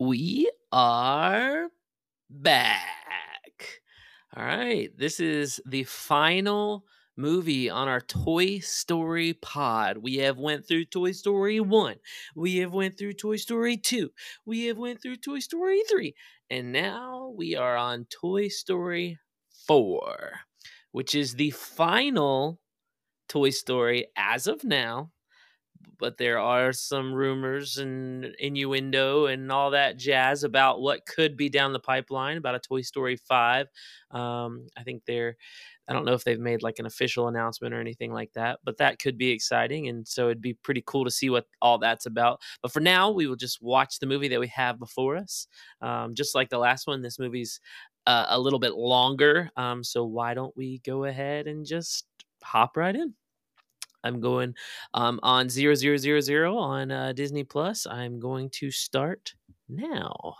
We are back. All right. This is the final movie on our Toy Story pod. We have went through Toy Story 1. We have went through Toy Story 2. We have went through Toy Story 3. And now we are on Toy Story 4, which is the final Toy Story as of now, but there are some rumors and innuendo and all that jazz about what could be down the pipeline about a Toy Story 5. I think I don't know if they've made like an official announcement or anything like that, but that could be exciting. And so it'd be pretty cool to see what all that's about. But for now, we will just watch the movie that we have before us. Just like the last one, this movie's a little bit longer. So why don't we go ahead and just hop right in? I'm going on 0000 on Disney Plus. I'm going to start now.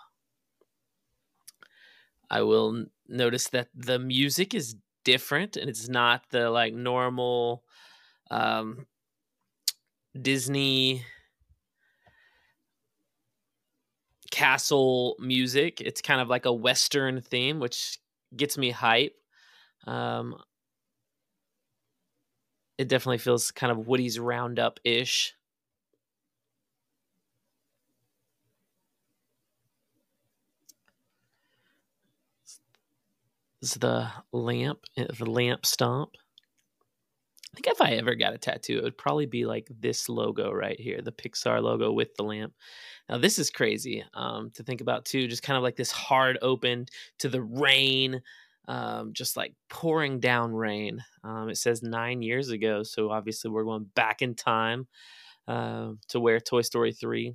I will notice that the music is different and it's not the like normal um, Disney castle music. It's kind of like a Western theme, which gets me hype. Um, it definitely feels kind of Woody's Roundup ish. Is the lamp stomp. I think if I ever got a tattoo, it would probably be like this logo right here, the Pixar logo with the lamp. Now, this is crazy to think about too, just kind of like this hard open to the rain, just like pouring down rain. It says 9 years ago, so obviously we're going back in time to where Toy Story 3.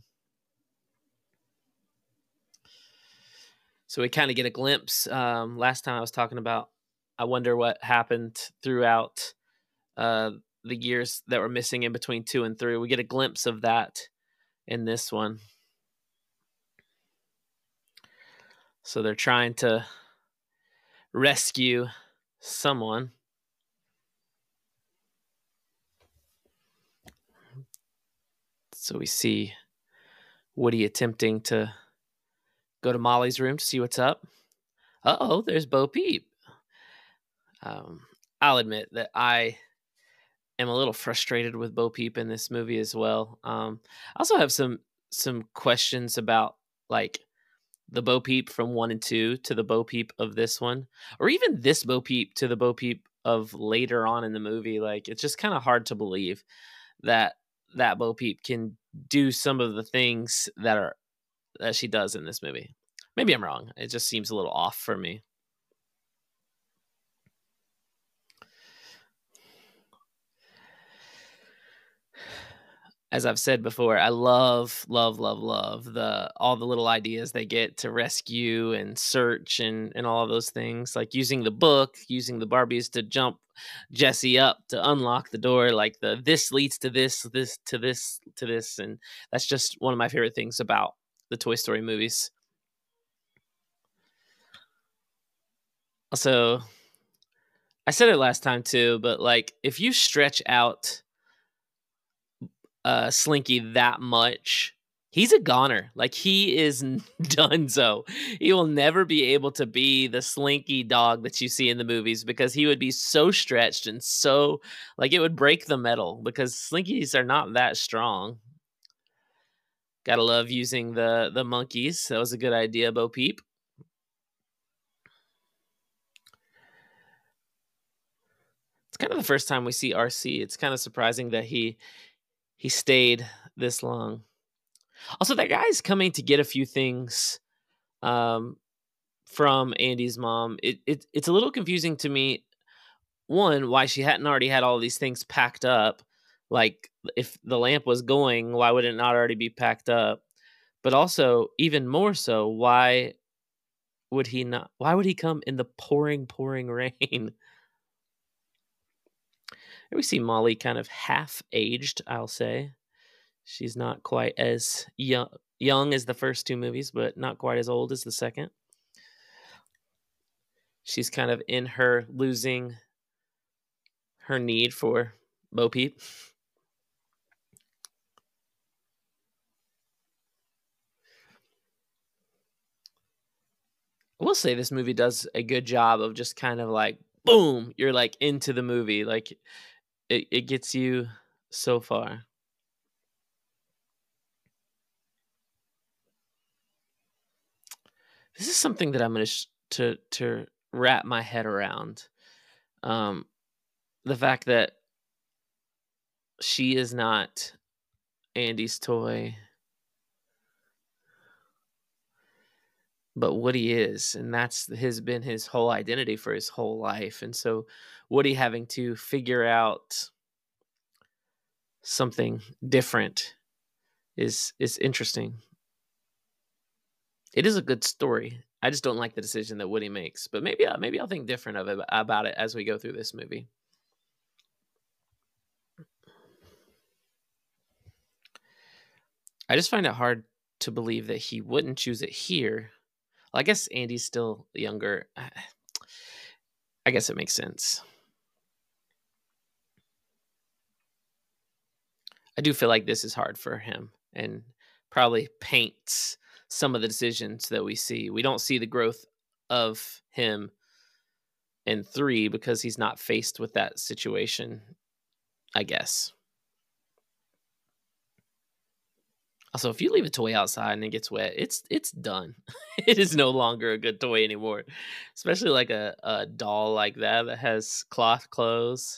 So we kind of get a glimpse. Last time I was talking about, I wonder what happened throughout the years that were missing in between 2 and 3. We get a glimpse of that in this one. So they're trying to rescue someone. So we see Woody attempting to go to Molly's room to see what's up. Uh-oh, there's Bo Peep. I'll admit that I am a little frustrated with Bo Peep in this movie as well. I also have some questions about like the Bo Peep from 1 and 2 to the Bo Peep of this one, or even this Bo Peep to the Bo Peep of later on in the movie. Like, it's just kind of hard to believe that Bo Peep can do some of the things that she does in this movie. Maybe I'm wrong. It just seems a little off for me. As I've said before, I love all the little ideas they get to rescue and search and all of those things, like using the book, using the Barbies to jump Jesse up to unlock the door, like this leads to this to this to this, and that's just one of my favorite things about the Toy Story movies. Also, I said it last time too, but like if you stretch out Slinky that much, he's a goner. Like, he is donezo. He will never be able to be the Slinky dog that you see in the movies because he would be so stretched and so like it would break the metal because Slinkies are not that strong. Gotta love using the monkeys. That was a good idea, Bo Peep. It's kind of the first time we see RC. It's kind of surprising that he stayed this long. Also, that guy's coming to get a few things from Andy's mom. It's a little confusing to me. One, why she hadn't already had all these things packed up. Like, if the lamp was going, why would it not already be packed up? But also, even more so, why would he not? Why would he come in the pouring rain? We see Molly kind of half aged, I'll say. She's not quite as young as the first 2 movies, but not quite as old as the second. She's kind of in her losing her need for Bo Peep. will say this movie does a good job of just kind of like, boom, you're like into the movie. Like it gets you so far. This is something that I'm gonna to wrap my head around. Um, the fact that she is not Andy's toy, but Woody is, and that's has been his whole identity for his whole life. And so Woody having to figure out something different is interesting. It is a good story. I just don't like the decision that Woody makes, but maybe I'll think different of it about it as we go through this movie. I just find it hard to believe that he wouldn't choose it here. Well, I guess Andy's still younger. I guess it makes sense. I do feel like this is hard for him and probably paints some of the decisions that we see. We don't see the growth of him in 3 because he's not faced with that situation, I guess. Also, if you leave a toy outside and it gets wet, it's done. It is no longer a good toy anymore, especially like a doll like that has cloth clothes.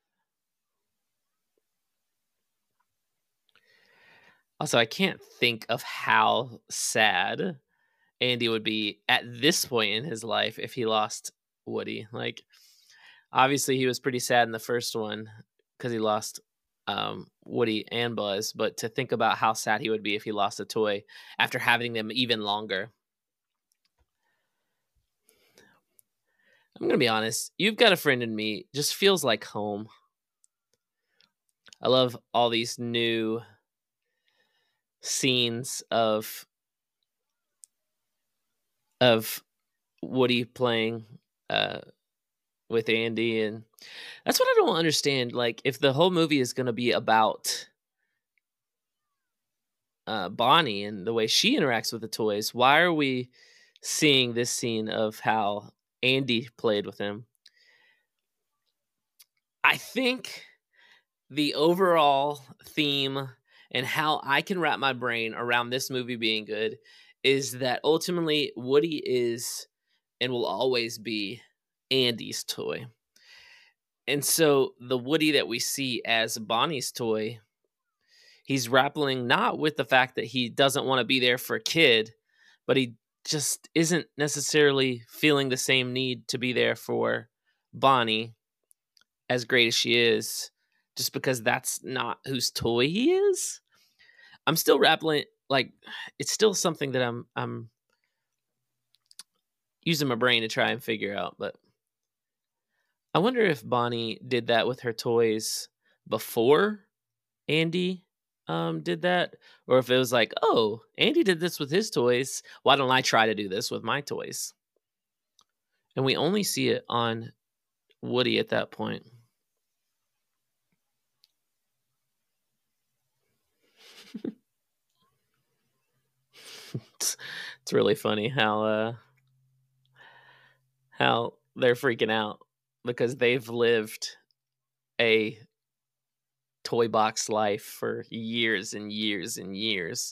Also, I can't think of how sad Andy would be at this point in his life if he lost Woody. Like, obviously, he was pretty sad in the first one because he lost Woody and Buzz. But to think about how sad he would be if he lost a toy after having them even longer. I'm gonna be honest. You've Got a Friend in Me just feels like home. I love all these new scenes of Woody playing uh with Andy, and that's what I don't understand. Like, if the whole movie is gonna be about Bonnie and the way she interacts with the toys, why are we seeing this scene of how Andy played with him? I think the overall theme and how I can wrap my brain around this movie being good is that ultimately Woody is and will always be Andy's toy. And so the Woody that we see as Bonnie's toy, he's grappling not with the fact that he doesn't want to be there for a kid, but he just isn't necessarily feeling the same need to be there for Bonnie, as great as she is, just because that's not whose toy he is. I'm still grappling, like, it's still something that I'm using my brain to try and figure out, but I wonder if Bonnie did that with her toys before Andy did that, or if it was like, "Oh, Andy did this with his toys. Why don't I try to do this with my toys?" And we only see it on Woody at that point. It's really funny how they're freaking out because they've lived a toy box life for years and years and years.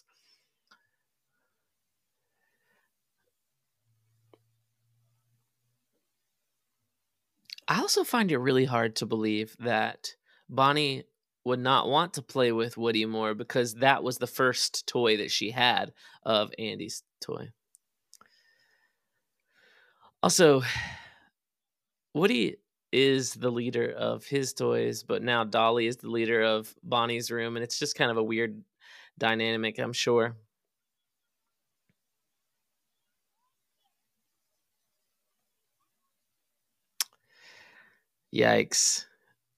I also find it really hard to believe that Bonnie would not want to play with Woody more because that was the first toy that she had of Andy's toy. Also, Woody is the leader of his toys, but now Dolly is the leader of Bonnie's room, and it's just kind of a weird dynamic, I'm sure. Yikes.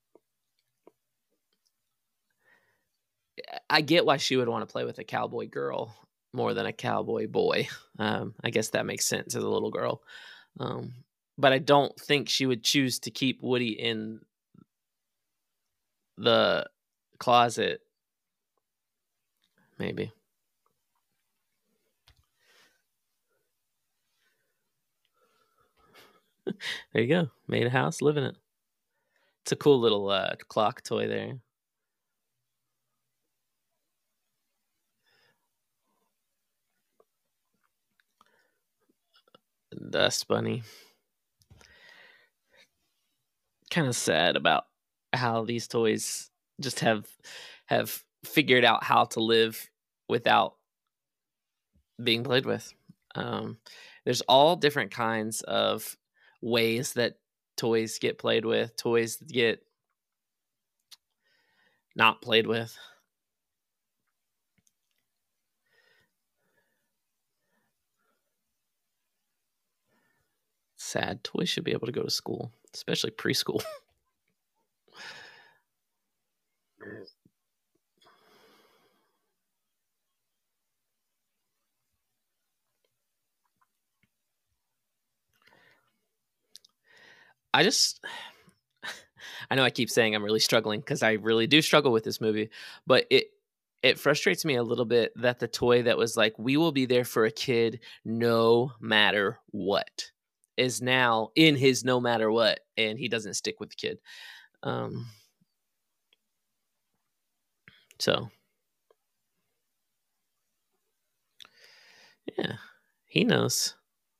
I get why she would want to play with a cowboy girl more than a cowboy boy. I guess that makes sense as a little girl. Um, but I don't think she would choose to keep Woody in the closet. Maybe. There you go. Made a house, live in it. It's a cool little clock toy there. Dust bunny. Kind of sad about how these toys just have figured out how to live without being played with. Um, there's all different kinds of ways that toys get played with, toys that get not played with. Sad. Toys should be able to go to school, especially preschool. I just I know I keep saying I'm really struggling because I really do struggle with this movie, but it frustrates me a little bit that the toy that was like, "We will be there for a kid no matter what," is now in his no matter what, and he doesn't stick with the kid. Um, so yeah, he knows.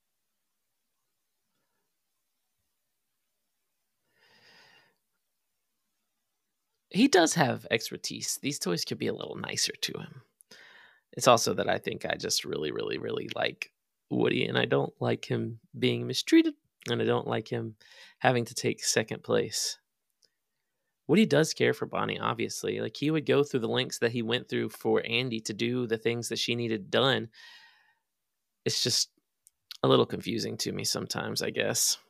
He does have expertise. These toys could be a little nicer to him. It's also that I think I just really, really, really like Woody, and I don't like him being mistreated, and I don't like him having to take second place. Woody does care for Bonnie, obviously. Like, he would go through the lengths that he went through for Andy to do the things that she needed done. It's just a little confusing to me sometimes, I guess.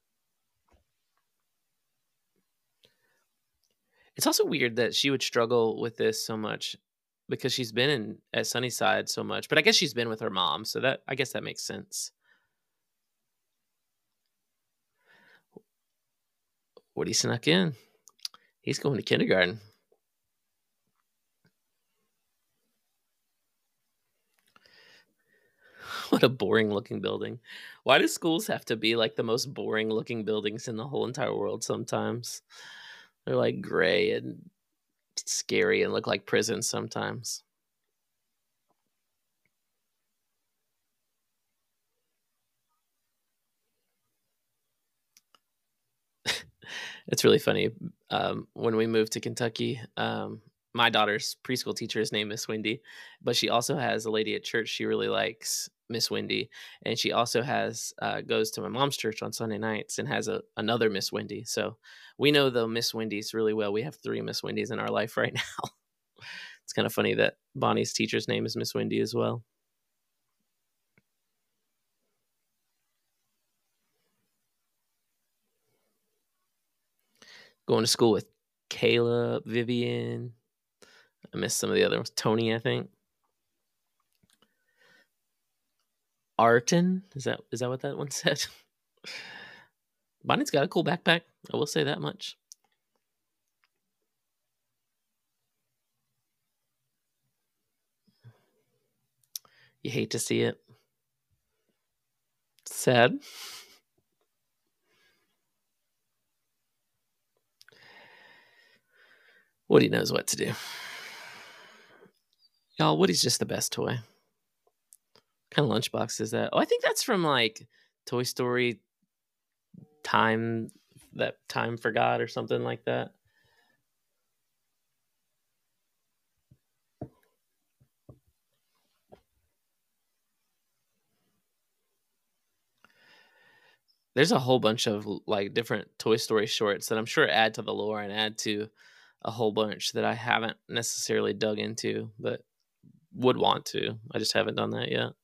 It's also weird that she would struggle with this so much because she's been in at Sunnyside so much, but I guess she's been with her mom, so that I guess that makes sense. Woody snuck in. He's going to kindergarten. What a boring looking building. Why do schools have to be like the most boring looking buildings in the whole entire world sometimes? They're like gray and scary and look like prisons sometimes. It's really funny. When we moved to Kentucky, my daughter's preschool teacher is named Miss Wendy, but she also has a lady at church she really likes, Miss Wendy, and she also has goes to my mom's church on Sunday nights and has another Miss Wendy. So we know the Miss Wendy's really well. We have 3 Miss Wendy's in our life right now. It's kind of funny that Bonnie's teacher's name is Miss Wendy as well. Going to school with Kayla, Vivian. I missed some of the other ones. Tony, I think. Arton, is that what that one said? Bonnie's got a cool backpack. I will say that much. You hate to see it. Sad. Woody knows what to do. Y'all, Woody's just the best toy. What kind of lunchbox is that? Oh, I think that's from like Toy Story Time, that Time Forgot or something like that. There's a whole bunch of like different Toy Story shorts that I'm sure add to the lore and add to a whole bunch that I haven't necessarily dug into, but would want to. I just haven't done that yet.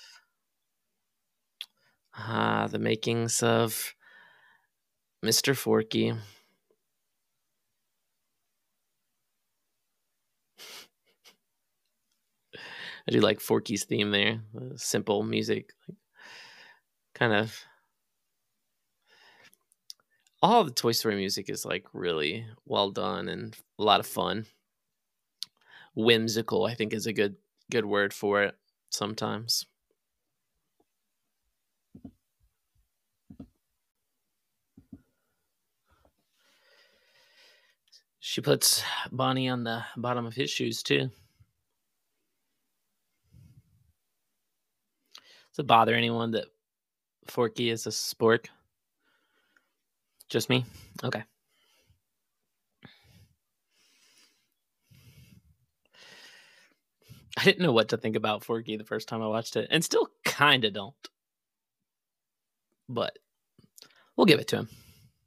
Ah, the makings of Mr. Forky. I do like Forky's theme there. Simple music, like, kind of. All the Toy Story music is like really well done and a lot of fun. Whimsical, I think, is a good word for it. Sometimes She puts Bonnie on the bottom of his shoes too. Does it bother anyone that Forky is a spork? Just me? Okay. I didn't know what to think about Forky the first time I watched it, and still kind of don't. But we'll give it to him.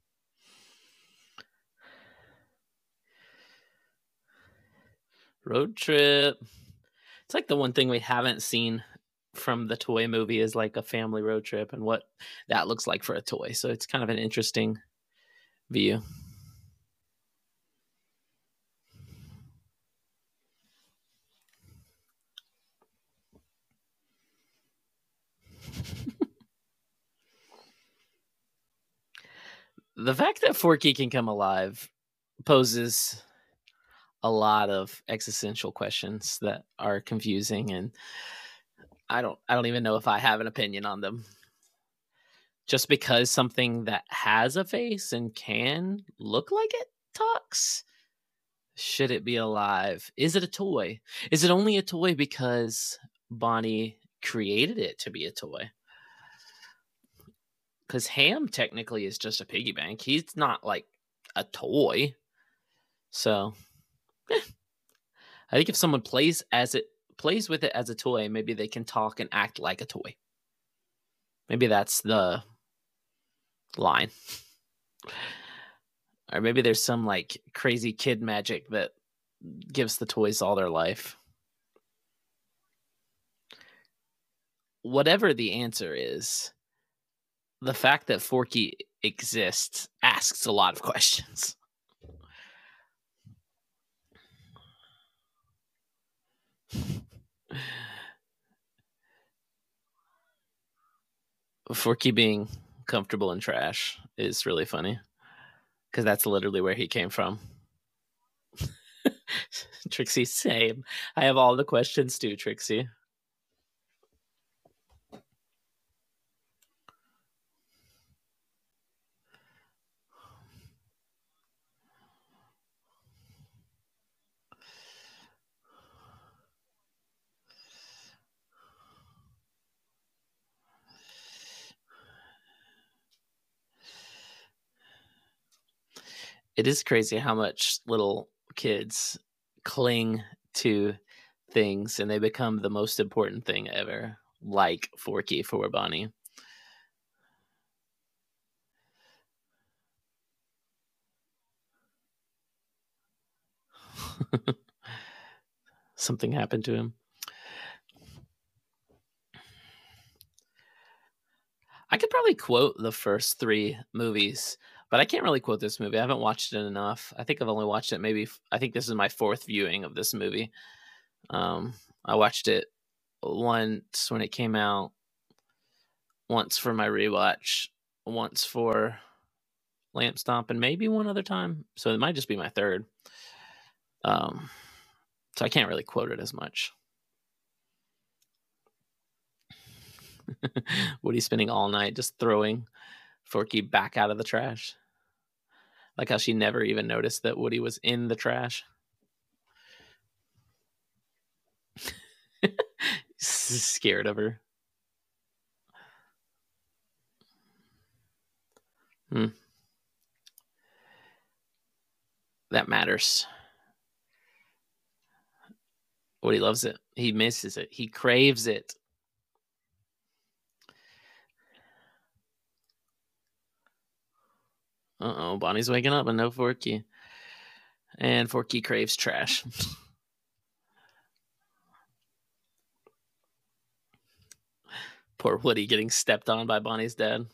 Road trip. It's like the one thing we haven't seen from the toy movie is like a family road trip and what that looks like for a toy. So it's kind of an interesting view. The fact that Forky can come alive poses a lot of existential questions that are confusing, and I don't even know if I have an opinion on them. Just because something that has a face and can look like it talks, should it be alive? Is it a toy? Is it only a toy because Bonnie created it to be a toy? Because Ham technically is just a piggy bank. He's not like a toy. So I think if someone plays with it as a toy, maybe they can talk and act like a toy. Maybe that's the line. Or maybe there's some like crazy kid magic that gives the toys all their life. Whatever the answer is, the fact that Forky exists asks a lot of questions. Forky being comfortable in trash is really funny because that's literally where he came from. Trixie, same. I have all the questions too, Trixie. It is crazy how much little kids cling to things and they become the most important thing ever, like Forky for Bonnie. Something happened to him. I could probably quote the first 3 movies, but I can't really quote this movie. I haven't watched it enough. I think I've only watched it I think this is my 4th viewing of this movie. I watched it once when it came out, once for my rewatch, once for Lamp Stomp, and maybe one other time. So it might just be my 3rd. So I can't really quote it as much. Woody's spending all night just throwing Forky back out of the trash. Like how she never even noticed that Woody was in the trash. Scared of her. That matters. Woody loves it. He misses it. He craves it. Uh-oh, Bonnie's waking up and no Forky. And Forky craves trash. Poor Woody getting stepped on by Bonnie's dad.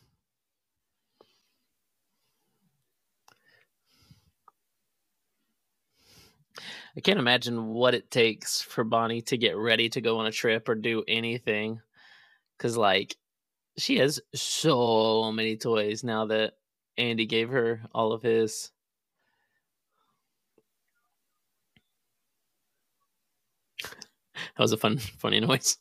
I can't imagine what it takes for Bonnie to get ready to go on a trip or do anything. Because, like, she has so many toys now that Andy gave her all of his. That was a funny noise.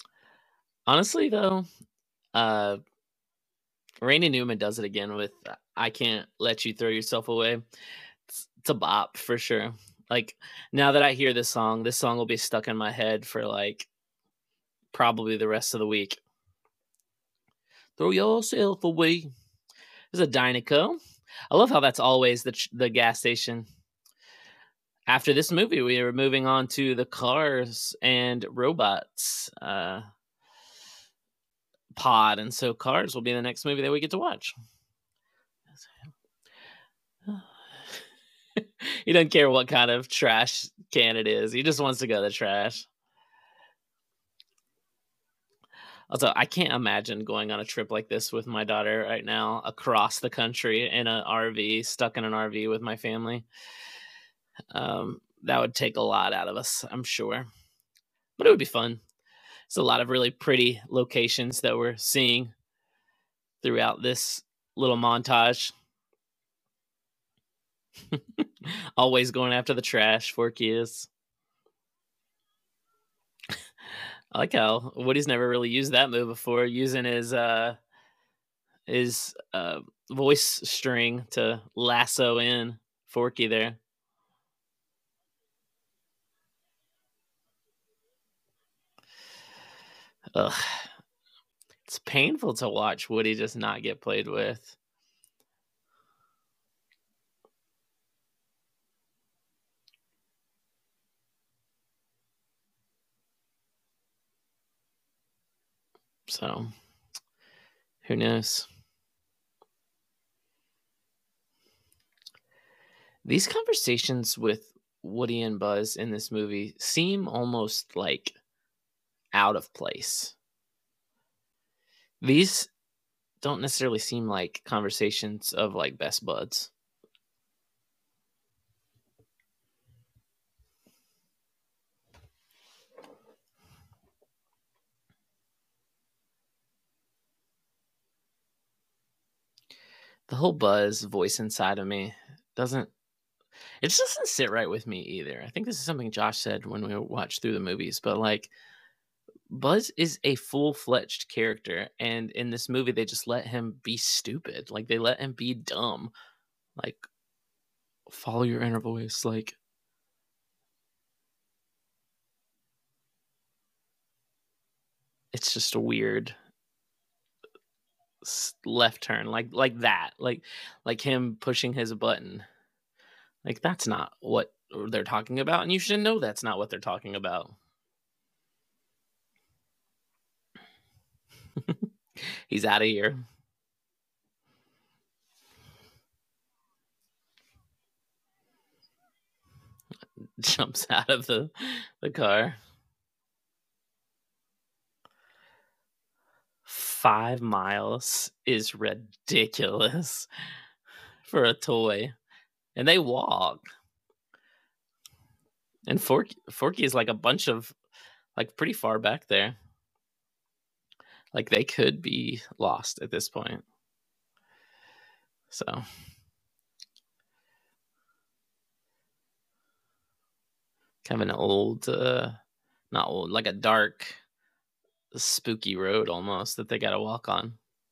Honestly, though, Randy Newman does it again with I Can't Let You Throw Yourself Away. It's a bop for sure. Like, now that I hear this song will be stuck in my head for, like, probably the rest of the week. Throw yourself away. There's a Dynaco. I love how that's always the gas station. After this movie, we are moving on to the Cars and Robots pod, and so Cars will be the next movie that we get to watch. He doesn't care what kind of trash can it is. He just wants to go to the trash. Also, I can't imagine going on a trip like this with my daughter right now across the country in an RV, stuck in an RV with my family. That would take a lot out of us, I'm sure. But it would be fun. It's a lot of really pretty locations that we're seeing throughout this little montage. Always going after the trash, Forky is. I like how Woody's never really used that move before, using his voice string to lasso in Forky there. Ugh. It's painful to watch Woody just not get played with. So, who knows? These conversations with Woody and Buzz in this movie seem almost like out of place. These don't necessarily seem like conversations of like best buds. The whole Buzz voice inside of me doesn't it just doesn't sit right with me either. I think this is something Josh said when we watched through the movies, but like Buzz is a full-fledged character, and in this movie they just let him be stupid. Like they let him be dumb. Like follow your inner voice. Like it's just a weird left turn like that. Like him pushing his button. Like that's not what they're talking about, and you should know that's not what they're talking about. He's out of here. Jumps out of the car. 5 miles is ridiculous for a toy, and they walk. And Forky is like a bunch of like pretty far back there. Like they could be lost at this point. So kind of an old, not old, like a dark, spooky road almost that they got to walk on.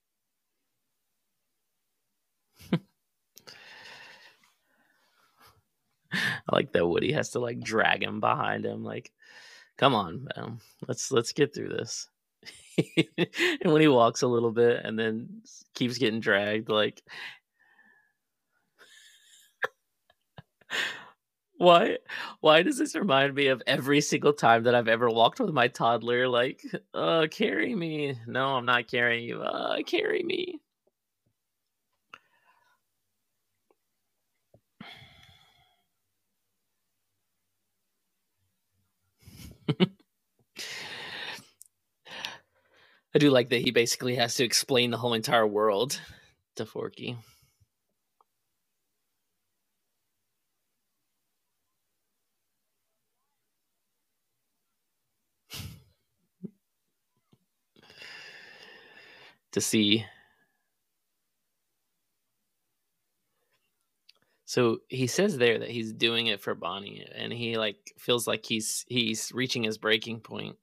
I like that Woody has to like drag him behind him. Like, come on, man, let's get through this. And when he walks a little bit and then keeps getting dragged, like, why? Why does this remind me of every single time that I've ever walked with my toddler? Like, carry me. No, I'm not carrying you. Carry me. I do like that he basically has to explain the whole entire world to Forky. To see. So he says there that he's doing it for Bonnie, and he like feels like he's reaching his breaking point.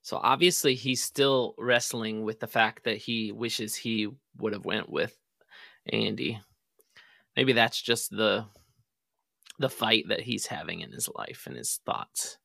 So obviously he's still wrestling with the fact that he wishes he would have went with Andy. Maybe that's just the fight that he's having in his life and his thoughts.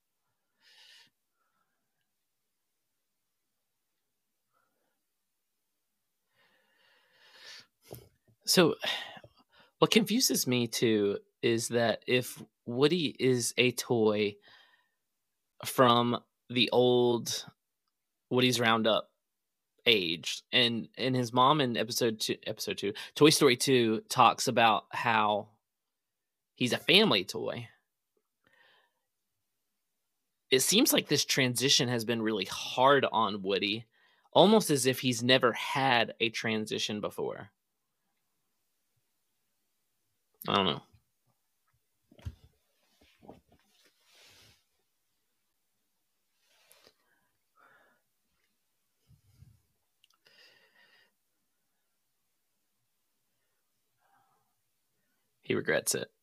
So what confuses me too is that if Woody is a toy from the old Woody's Roundup age, and his mom in episode 2, Toy Story 2 talks about how he's a family toy. It seems like this transition has been really hard on Woody, almost as if he's never had a transition before. I don't know. He regrets it.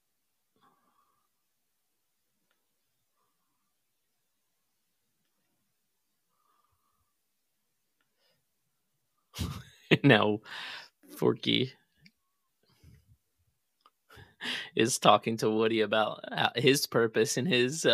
Now Forky is talking to Woody about his purpose and his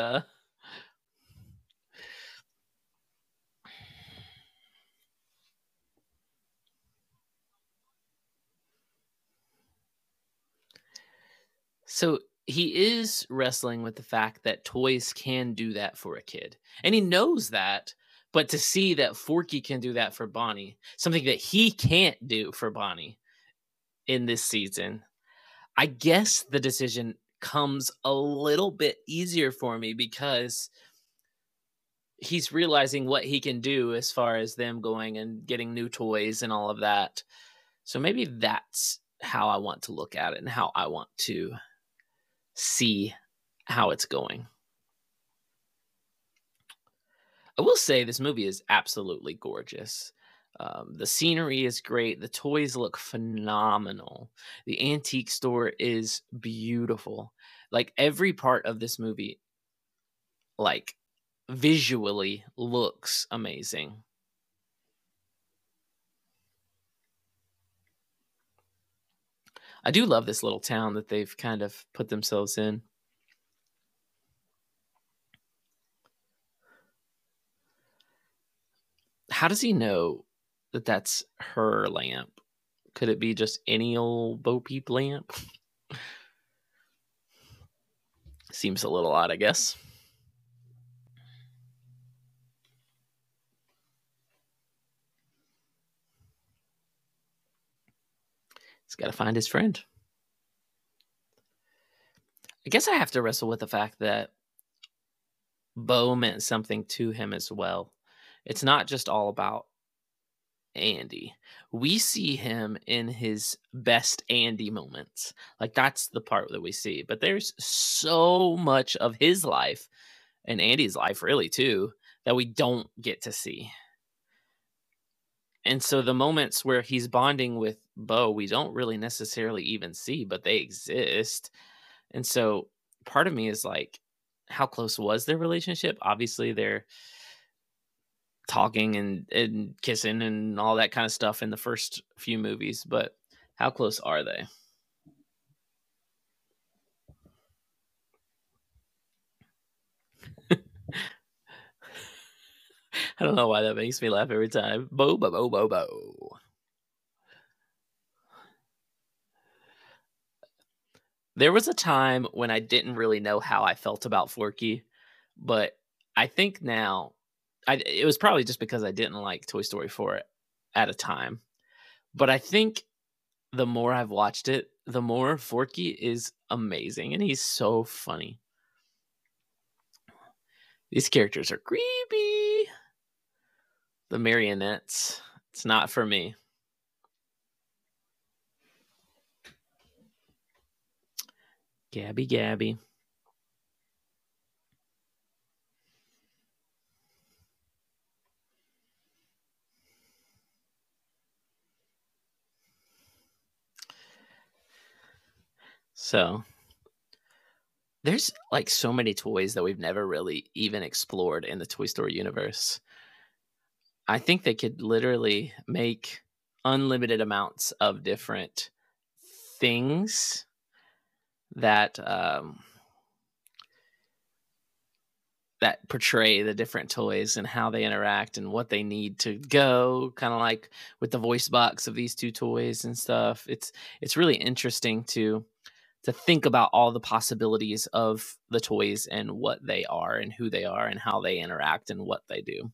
So he is wrestling with the fact that toys can do that for a kid. And he knows that, but to see that Forky can do that for Bonnie, something that he can't do for Bonnie in this season, I guess the decision comes a little bit easier for me because he's realizing what he can do as far as them going and getting new toys and all of that. So maybe that's how I want to look at it and how I want to see how it's going. I will say this movie is absolutely gorgeous. The scenery is great. The toys look phenomenal. The antique store is beautiful. Like every part of this movie, like visually looks amazing. I do love this little town that they've kind of put themselves in. How does he know that that's her lamp? Could it be just any old Bo Peep lamp? Seems a little odd, I guess. He's got to find his friend. I guess I have to wrestle with the fact that Bo meant something to him as well. It's not just all about Andy. We see him in his best Andy moments. Like that's the part that we see. But there's so much of his life and Andy's life really too that we don't get to see. And so the moments where he's bonding with Bo, we don't really necessarily even see, but they exist. And so part of me is like, how close was their relationship? Obviously, they're talking and kissing and all that kind of stuff in the first few movies, but how close are they? I don't know why that makes me laugh every time. Bo, bo, bo, bo, bo. There was a time when I didn't really know how I felt about Forky, but I think now it was probably just because I didn't like Toy Story 4 at a time. But I think the more I've watched it, the more Forky is amazing and he's so funny. These characters are creepy. The marionettes, it's not for me. Gabby, Gabby. So There's, like, so many toys that we've never really even explored in the Toy Story universe. I think they could literally make unlimited amounts of different things that, that portray the different toys and how they interact and what they need to go, kinda like with the voice box of these 2 toys and stuff. It's really interesting to think about all the possibilities of the toys and what they are and who they are and how they interact and what they do.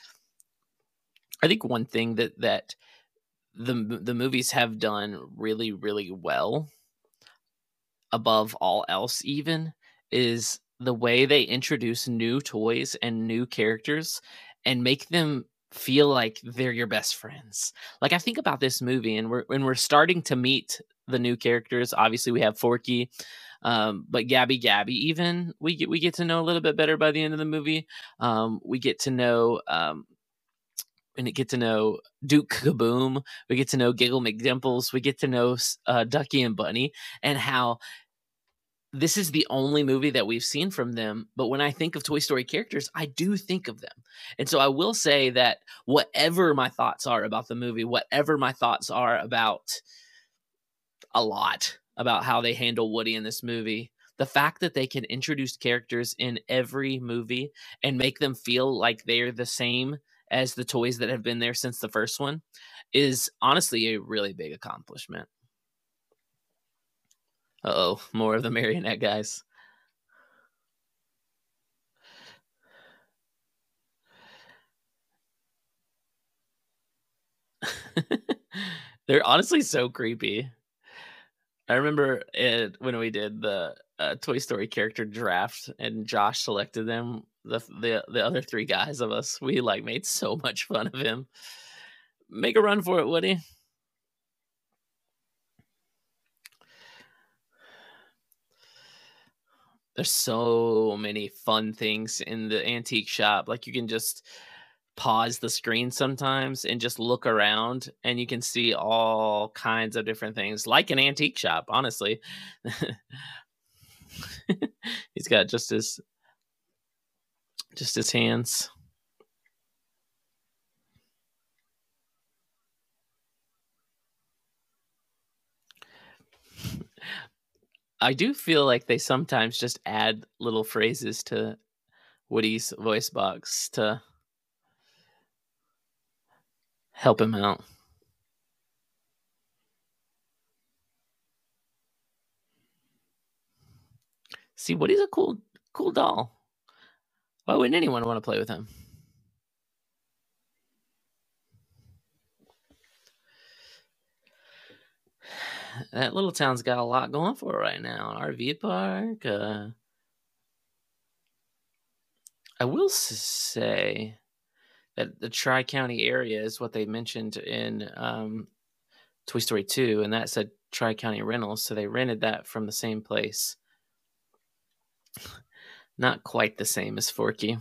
I think one thing that the movies have done really, really well, above all else even, is the way they introduce new toys and new characters and make them feel like they're your best friends. Like, I think about this movie and we're starting to meet the new characters. Obviously, we have Forky, but Gabby even we get to know a little bit better by the end of the movie. We get to know get to know Duke Kaboom. We get to know Giggle McDimples. We get to know Ducky and Bunny, and how this is the only movie that we've seen from them, but when I think of Toy Story characters, I do think of them. And so I will say that whatever my thoughts are about the movie, whatever my thoughts are about a lot about how they handle Woody in this movie, the fact that they can introduce characters in every movie and make them feel like they're the same as the toys that have been there since the first one is honestly a really big accomplishment. Uh-oh, more of the marionette guys. They're honestly so creepy. I remember it when we did the, Toy Story character draft and Josh selected them, the other 3 guys of us, we, like, made so much fun of him. "Make a run for it, Woody." There's so many fun things in the antique shop, like, you can just pause the screen sometimes and just look around, and you can see all kinds of different things, like an antique shop, honestly. He's got just his hands. I do feel like they sometimes just add little phrases to Woody's voice box to help him out. See, Woody's a cool doll. Why wouldn't anyone wanna play with him? That little town's got a lot going for it right now. RV park, I will say that the Tri-County area is what they mentioned in, Toy Story 2, and that said Tri-County Rentals, so they rented that from the same place. Not quite the same as Forky.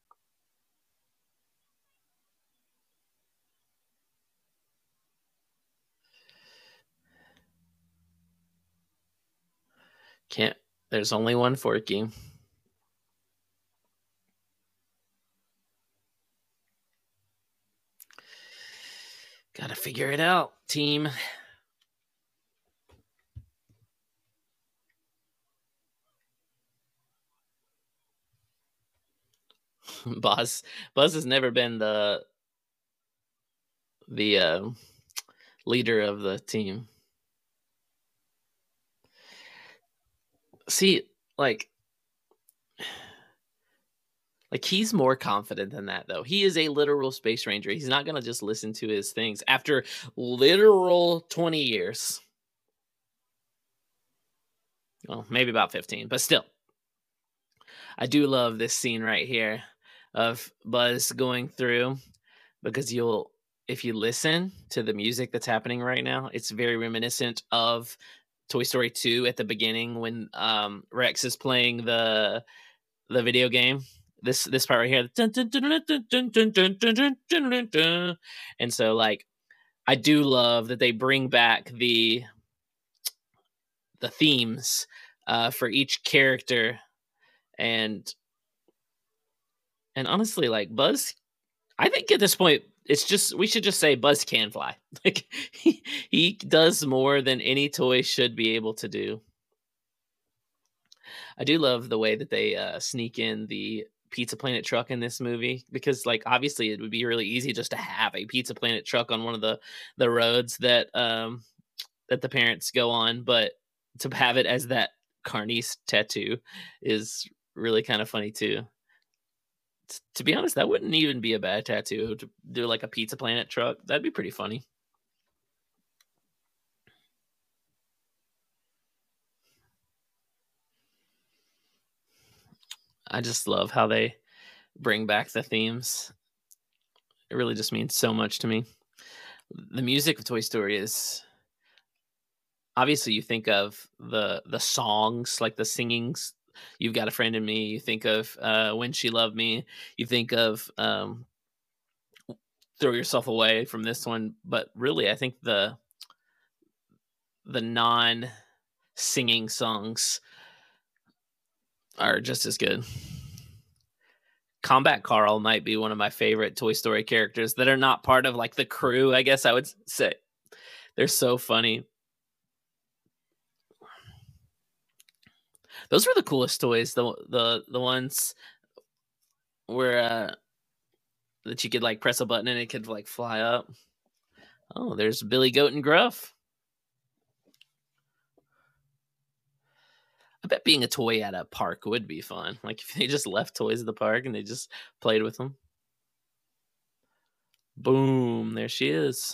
Can't There's only one Forky. Gotta figure it out, team. Buzz has never been the leader of the team. See, like he's more confident than that though. He is a literal space ranger. He's not gonna just listen to his things after literal 20 years. Well, maybe about 15, but still. I do love this scene right here of Buzz going through because you'll if you listen to the music that's happening right now, it's very reminiscent of Toy Story 2 at the beginning when Rex is playing the video game. This part right here. And so like I do love that they bring back the themes for each character and honestly, like Buzz, I think at this point it's just we should just say Buzz can fly. Like he does more than any toy should be able to do. I do love the way that they sneak in the Pizza Planet truck in this movie because, like, obviously, it would be really easy just to have a Pizza Planet truck on one of the roads that that the parents go on, but to have it as that Carnice tattoo is really kind of funny too. To be honest, that wouldn't even be a bad tattoo to do like a Pizza Planet truck. That'd be pretty funny. I just love how they bring back the themes. It really just means so much to me. The music of Toy Story is obviously you think of the songs, like the singings. You've Got a Friend in Me. You think of When She Loved Me. You think of Throw Yourself Away from this one. But really, I think the non singing songs are just as good. Combat Carl might be one of my favorite Toy Story characters that are not part of like the crew, I guess I would say. They're so funny. Those were the coolest toys, the ones where that you could like press a button and it could like fly up. Oh, there's Billy Goat and Gruff. I bet being a toy at a park would be fun. Like if they just left toys at the park and they just played with them. Boom, there she is.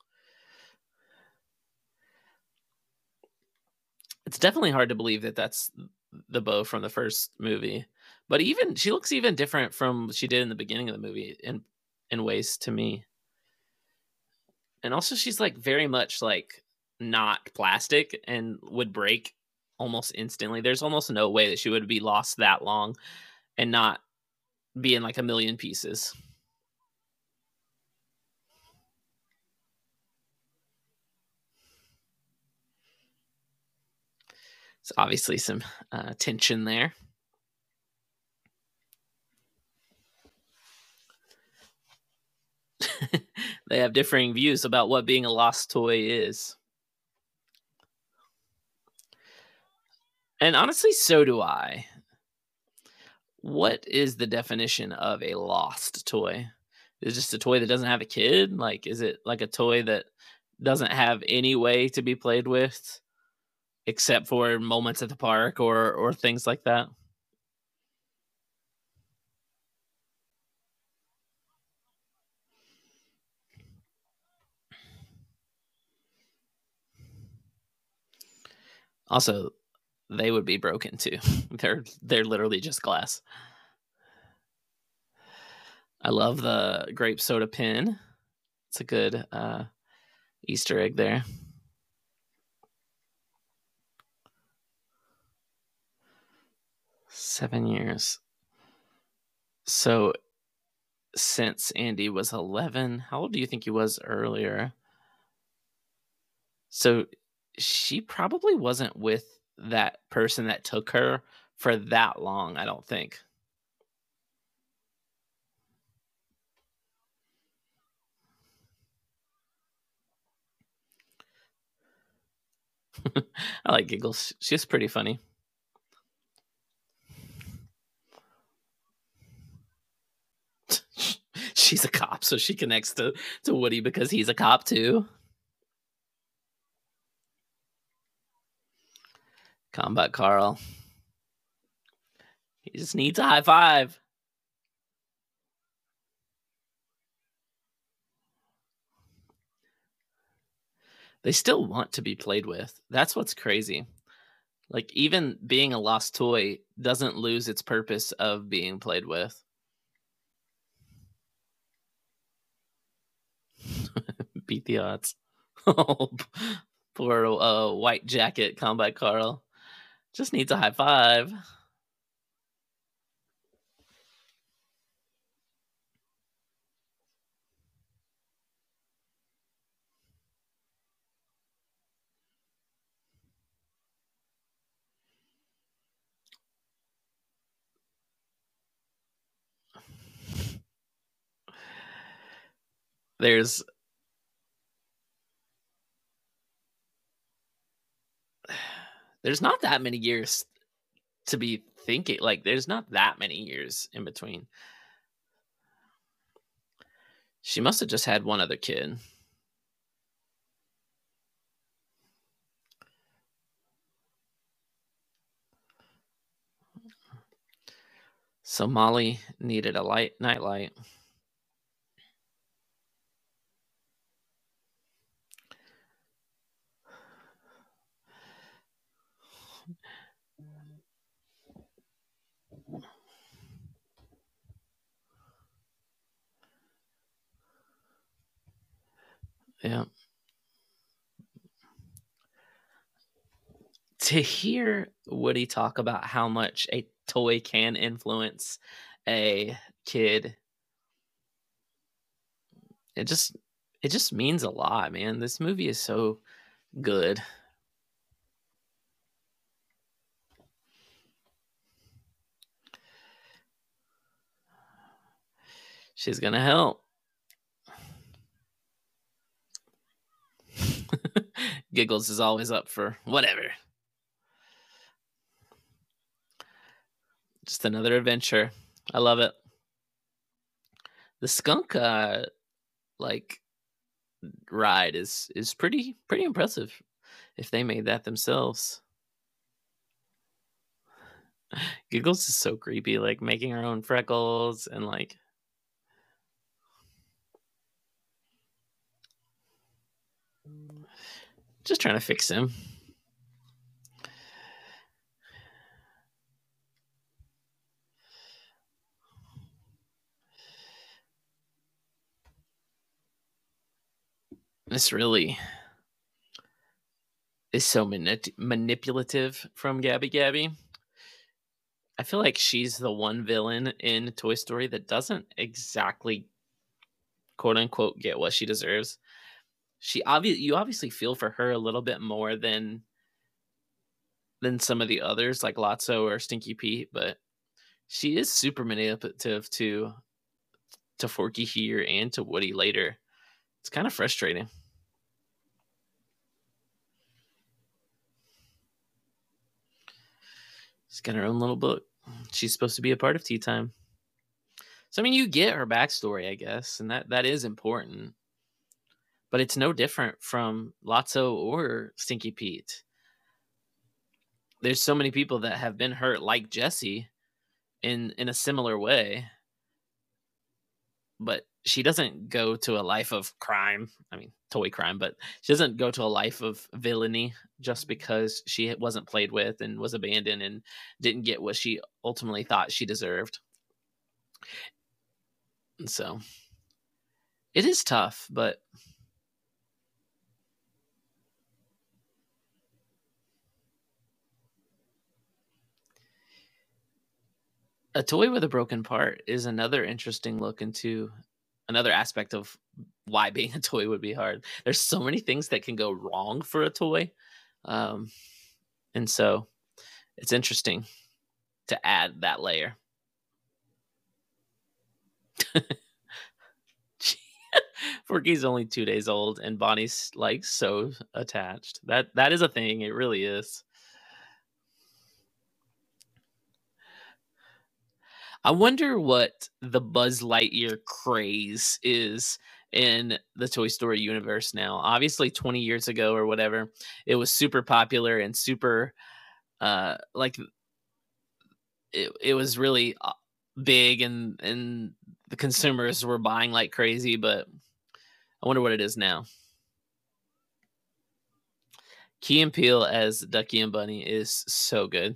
It's definitely hard to believe that that's the Bo from the first movie. But even she looks even different from she did in the beginning of the movie in ways to me. And also she's like very much like not plastic and would break almost instantly. There's almost no way that she would be lost that long and not be in like a million pieces. So obviously some tension there. They have differing views about what being a lost toy is. And honestly, so do I. What is the definition of a lost toy? Is it just a toy that doesn't have a kid? Like, is it like a toy that doesn't have any way to be played with except for moments at the park or things like that? Also, they would be broken too. They're literally just glass. I love the grape soda pin. It's a good Easter egg there. Seven years. So since Andy was 11, how old do you think he was earlier? So she probably wasn't with that person that took her for that long, I don't think. I like Giggles. She's pretty funny. She's a cop, so she connects to Woody because he's a cop too. Combat Carl. He just needs a high five. They still want to be played with. That's what's crazy. Like even being a lost toy doesn't lose its purpose of being played with. Beat the odds. Oh, poor white jacket Combat Carl. Just needs a high five. There's there's not that many years to be thinking, like, there's not that many years in between. She must have just had one other kid. So Molly needed a nightlight. Yeah. To hear Woody talk about how much a toy can influence a kid, it just it just means a lot, man. This movie is so good. She's gonna help. Giggles is always up for whatever. Just another adventure. I love it. The skunk like ride is pretty impressive if they made that themselves. Giggles is so creepy, like making her own freckles and like just trying to fix him. This really is so manipulative from Gabby Gabby. I feel like she's the one villain in Toy Story that doesn't exactly quote unquote get what she deserves. You obviously feel for her a little bit more than some of the others like Lotso or Stinky Pete, but she is super manipulative to Forky here and to Woody later. It's kind of frustrating. She's got her own little book. She's supposed to be a part of Tea Time. So I mean, you get her backstory, I guess, and that is important. But it's no different from Lotso or Stinky Pete. There's so many people that have been hurt, like Jesse, in a similar way. But she doesn't go to a life of crime. I mean, toy crime, but she doesn't go to a life of villainy just because she wasn't played with and was abandoned and didn't get what she ultimately thought she deserved. And so it is tough, but a toy with a broken part is another interesting look into another aspect of why being a toy would be hard. There's so many things that can go wrong for a toy. Um, and so it's interesting to add that layer. Forky's only 2 days old, and Bonnie's like so attached. That is a thing. It really is. I wonder what the Buzz Lightyear craze is in the Toy Story universe now. Obviously, 20 years ago or whatever, it was super popular and super like it was really big, and the consumers were buying like crazy. But I wonder what it is now. Key and Peele as Ducky and Bunny is so good.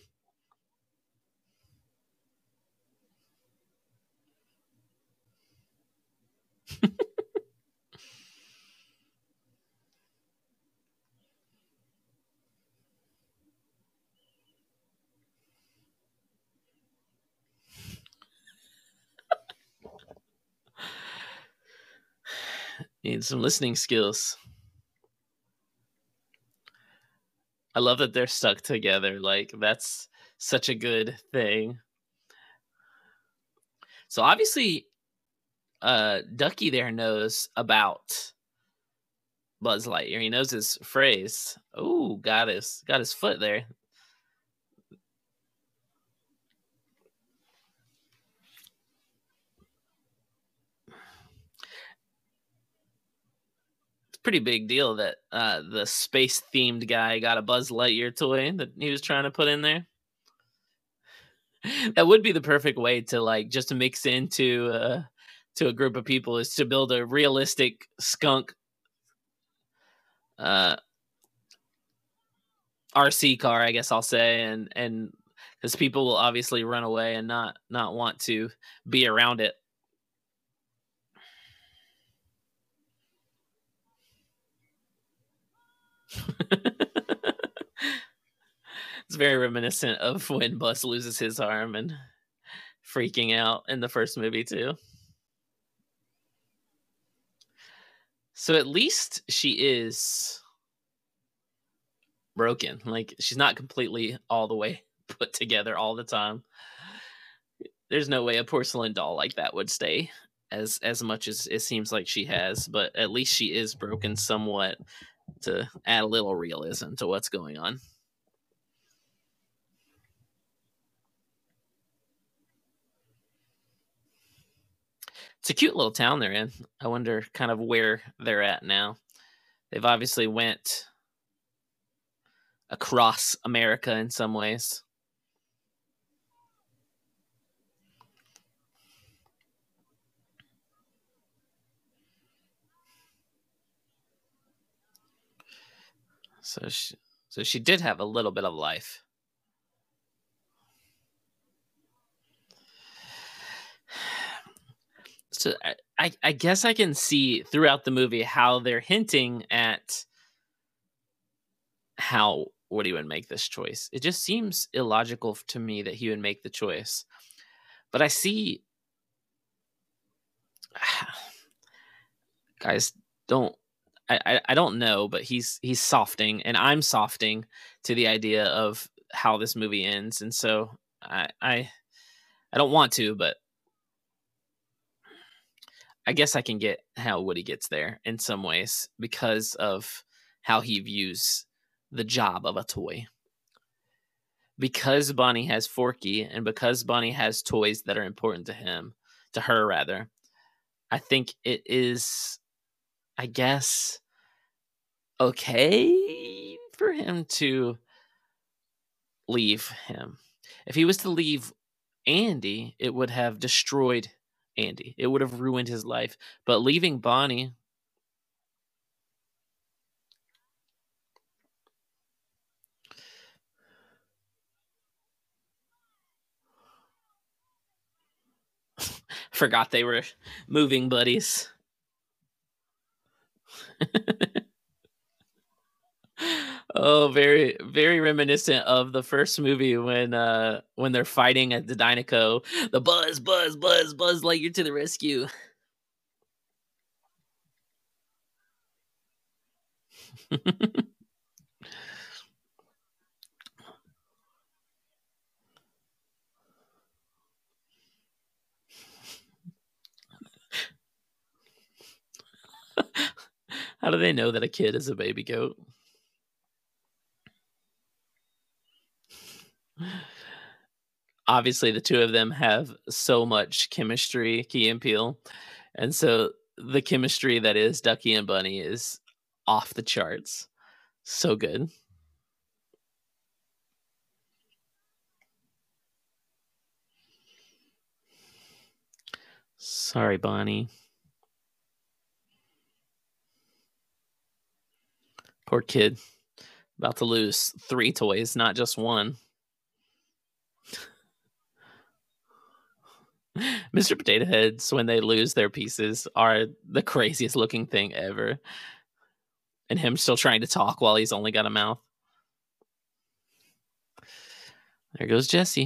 Need some listening skills. I love that they're stuck together. Like that's such a good thing. So obviously, Ducky there knows about Buzz Lightyear. He knows his phrase. Oh, got his foot there. It's a pretty big deal that the space themed guy got a Buzz Lightyear toy that he was trying to put in there. That would be the perfect way to like just mix into to a group of people is to build a realistic skunk uh RC car, I guess I'll say, and because people will obviously run away and not want to be around it. It's very reminiscent of when Buzz loses his arm and freaking out in the first movie too. So at least she is broken. Like she's not completely all the way put together all the time. There's no way a porcelain doll like that would stay as much as it seems like she has, but at least she is broken somewhat to add a little realism to what's going on. It's a cute little town they're in. I wonder kind of where they're at now. They've obviously went across America in some ways. So she did have a little bit of life. So I guess I can see throughout the movie how they're hinting at how Woody would make this choice. It just seems illogical to me that he would make the choice. But I see guys don't I don't know, but he's softing and I'm softing to the idea of how this movie ends. And so I don't want to, but I guess I can get how Woody gets there in some ways because of how he views the job of a toy. Because Bonnie has Forky and because Bonnie has toys that are important to him, to her rather, I think it is, I guess, okay for him to leave him. If he was to leave Andy, it would have destroyed Andy. It would have ruined his life. But leaving Bonnie, forgot they were moving buddies. Oh, very, very reminiscent of the first movie when they're fighting at the Dynaco. The buzz, buzz, buzz, buzz Lightyear to the rescue. How do they know that a kid is a baby goat? Obviously, the two of them have so much chemistry, Key and Peele, and so the chemistry that is Ducky and Bunny is off the charts. So good. Sorry, Bonnie. Poor kid. About to lose 3 toys, not just 1. Mr. Potato Heads, when they lose their pieces, are the craziest looking thing ever. And him still trying to talk while he's only got a mouth. There goes Jesse.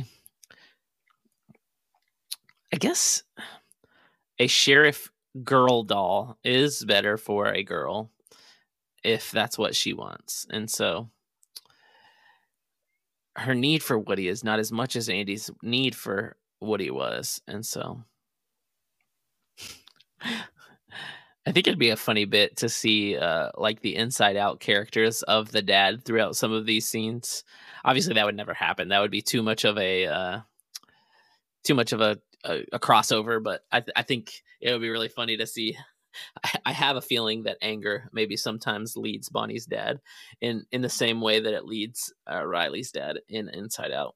I guess a sheriff girl doll is better for a girl if that's what she wants. And so her need for Woody is not as much as Andy's need for Woody was. And so I think it'd be a funny bit to see, like, the inside out characters of the dad throughout some of these scenes. Obviously, that would never happen. That would be too much of a crossover, but I think it would be really funny to see. I have a feeling that anger maybe sometimes leads Bonnie's dad in the same way that it leads, Riley's dad in Inside Out.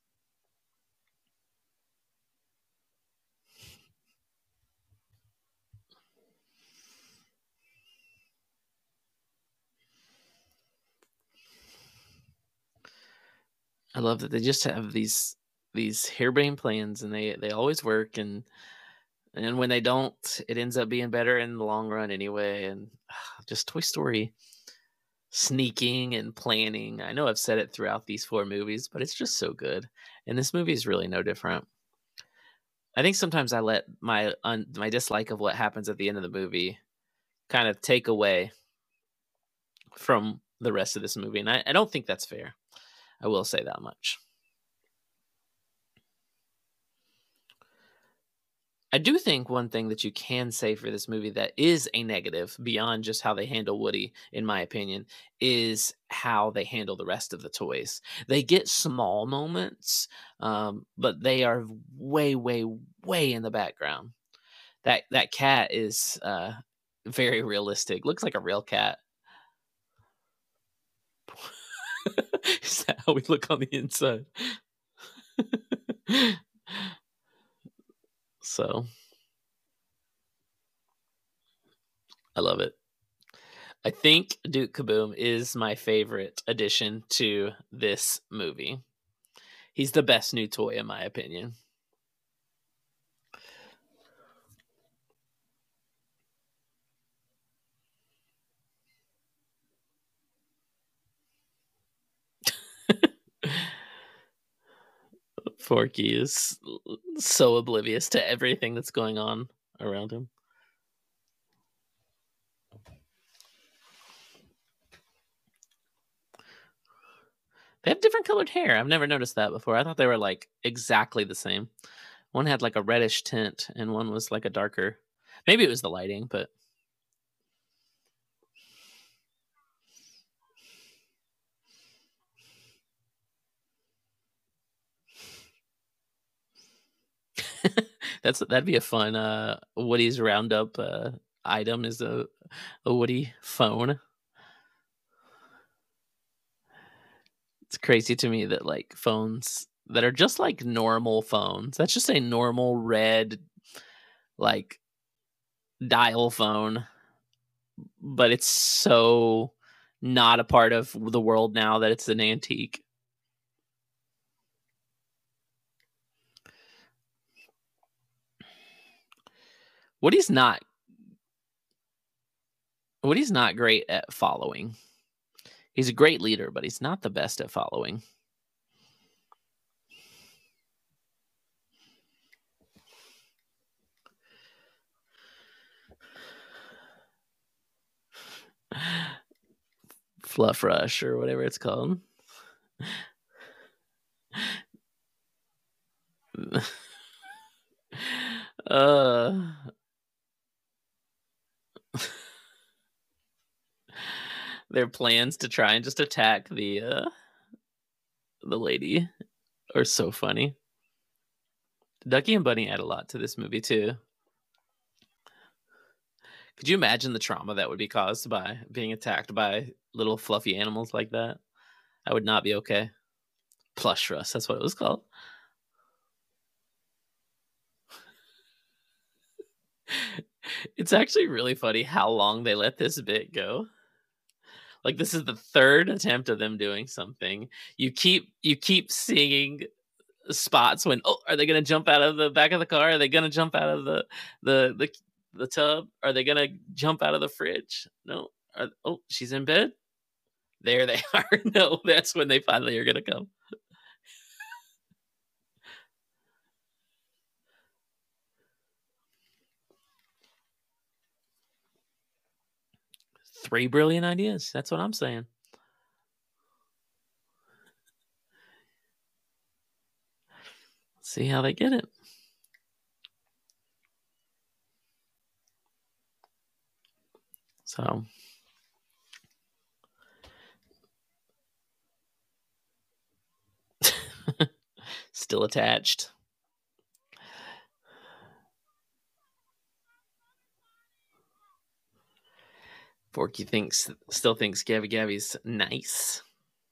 I love that they just have these harebrained plans, and they always work, and when they don't, it ends up being better in the long run anyway. And just Toy Story sneaking and planning. I know I've said it throughout these 4 movies, but it's just so good. And this movie is really no different. I think sometimes I let my dislike of what happens at the end of the movie kind of take away from the rest of this movie, and I don't think that's fair. I will say that much. I do think one thing that you can say for this movie that is a negative beyond just how they handle Woody, in my opinion, is how they handle the rest of the toys. They get small moments, but they are way, way, way in the background. That cat is very realistic. Looks like a real cat. Is that how we look on the inside? So I love it. I think Duke Kaboom is my favorite addition to this movie. He's the best new toy in my opinion. Forky is so oblivious to everything that's going on around him. They have different colored hair. I've never noticed that before. I thought they were like exactly the same. One had like a reddish tint and one was like a darker. Maybe it was the lighting, but that'd be a fun Woody's roundup item is a Woody phone. It's crazy to me that like phones that are just like normal phones. That's just a normal red like dial phone, but it's so not a part of the world now that it's an antique. Woody's not Woody's not great at following. He's a great leader, but he's not the best at following. Fluff Rush or whatever it's called. uh their plans to try and just attack the lady are so funny. Ducky and Bunny add a lot to this movie too. Could you imagine the trauma that would be caused by being attacked by little fluffy animals like that? I would not be okay. Plush Russ, that's what it was called. It's actually really funny how long they let this bit go. Like this is the third attempt of them doing something. You keep seeing spots when, oh, are they gonna jump out of the back of the car? Are they gonna jump out of the the the tub? Are they gonna jump out of the fridge? No. Oh, she's in bed. There they are. No, that's when they finally are gonna come. 3 brilliant ideas. That's what I'm saying. See how they get it. So still attached. Forky still thinks Gabby Gabby's nice.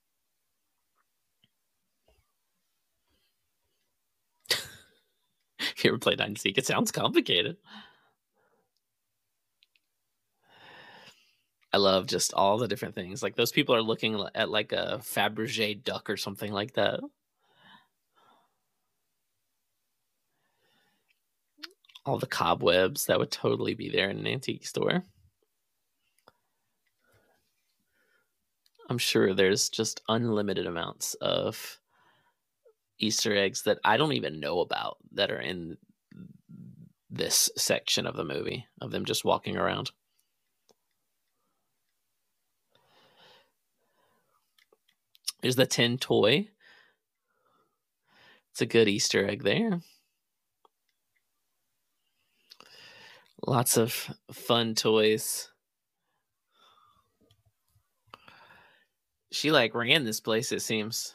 If you ever played hide and seek, it sounds complicated. I love just all the different things. Like those people are looking at like a Fabergé duck or something like that. All the cobwebs that would totally be there in an antique store. I'm sure there's just unlimited amounts of Easter eggs that I don't even know about that are in this section of the movie of them just walking around. There's the tin toy. It's a good Easter egg there. Lots of fun toys. She like ran this place, it seems.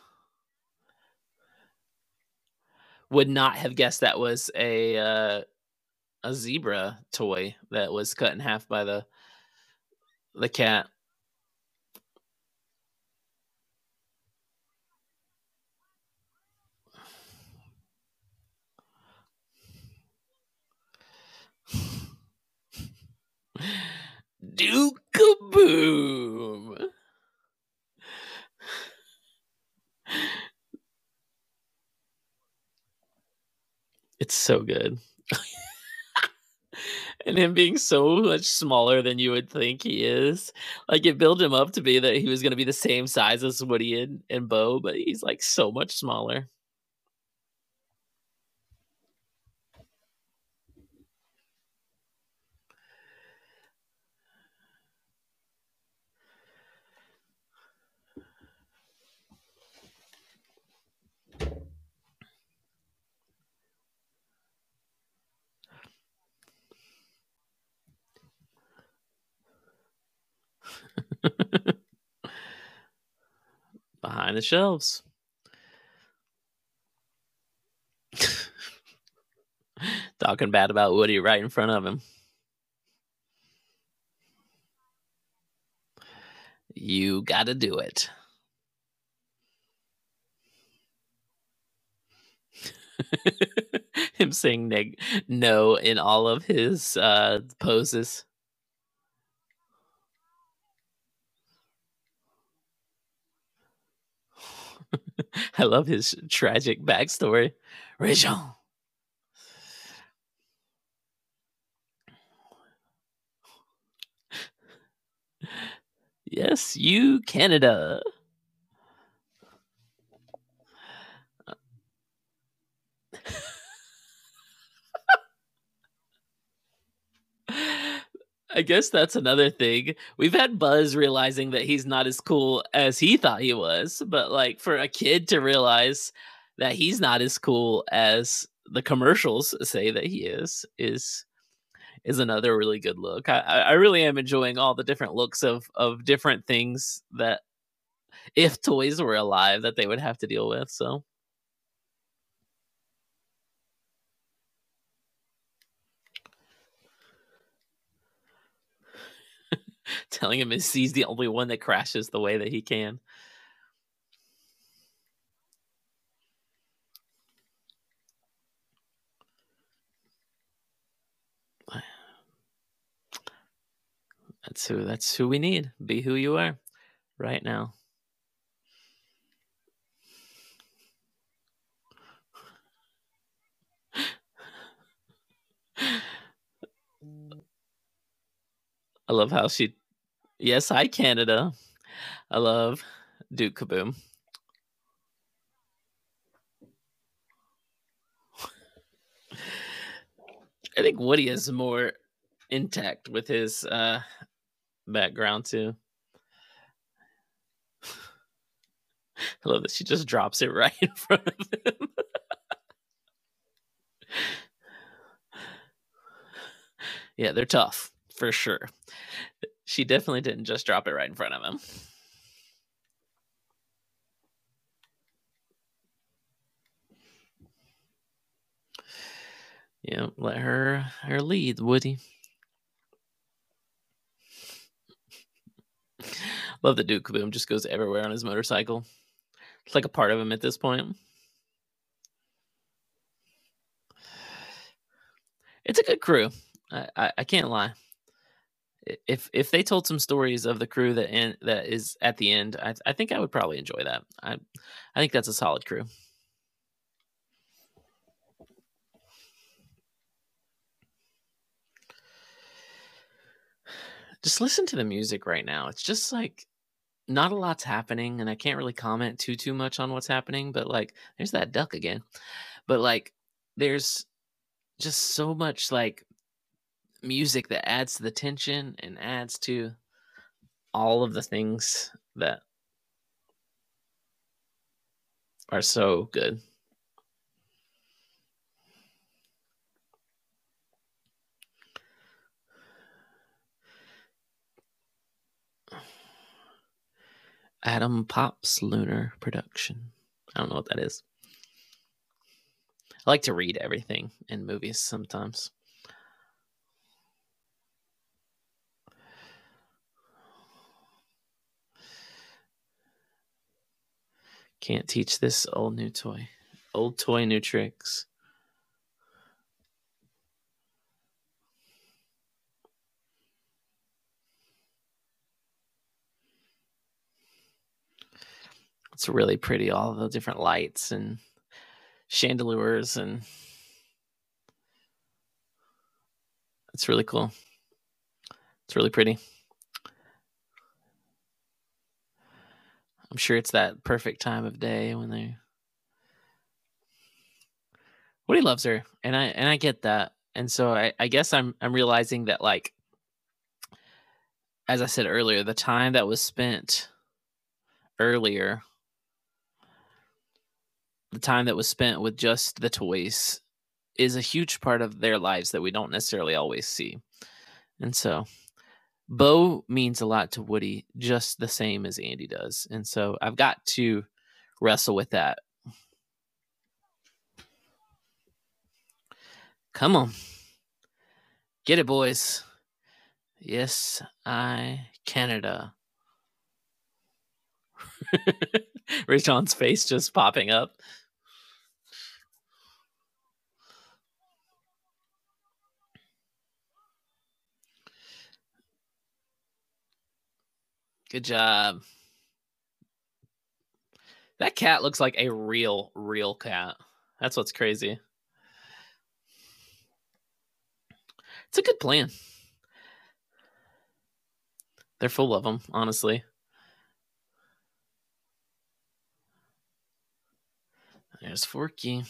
Would not have guessed that was a zebra toy that was cut in half by the cat. Duke Kaboom! It's so good. And him being so much smaller than you would think he is. Like, it built him up to be that he was gonna be the same size as Woody and Bo, but he's, like, so much smaller. Behind the shelves. Talking bad about Woody right in front of him. You gotta do it. Him saying no in all of his poses. I love his tragic backstory. Rachel. Yes, you, Canada. I guess that's another thing. We've had Buzz realizing that he's not as cool as he thought he was, but like for a kid to realize that he's not as cool as the commercials say that he is another really good look. I really am enjoying all the different looks of different things that if toys were alive that they would have to deal with. So telling him he's the only one that crashes the way that he can. That's who we need. Be who you are right now. I love how she yes, hi Canada. I love Duke Kaboom. I think Woody is more intact with his background too. I love that she just drops it right in front of him. Yeah, they're tough for sure. She definitely didn't just drop it right in front of him. Yeah, let her lead, Woody. Love that Duke Kaboom just goes everywhere on his motorcycle. It's like a part of him at this point. It's a good crew. I can't lie. If they told some stories of the crew that is at the end, I think I would probably enjoy that. I think that's a solid crew. Just listen to the music right now. It's just like not a lot's happening, and I can't really comment too much on what's happening. But like, there's that duck again. But like, there's just so much like music that adds to the tension and adds to all of the things that are so good. Adam Pop's Lunar Production. I don't know what that is. I like to read everything in movies sometimes. Can't teach this old new toy. Old toy, new tricks. It's really pretty, all the different lights and chandeliers, and it's really cool. It's really pretty. I'm sure it's that perfect time of day when they Woody loves her, and I get that. And so I guess I'm realizing that, like, as I said earlier, the time that was spent earlier, the time that was spent with just the toys is a huge part of their lives that we don't necessarily always see. And so Bo means a lot to Woody just the same as Andy does. And so I've got to wrestle with that. Come on. Get it, boys. Yes, I Canada. Rajon's face just popping up. Good job. That cat looks like a real cat. That's what's crazy. It's a good plan. They're full of them, honestly. There's Forky.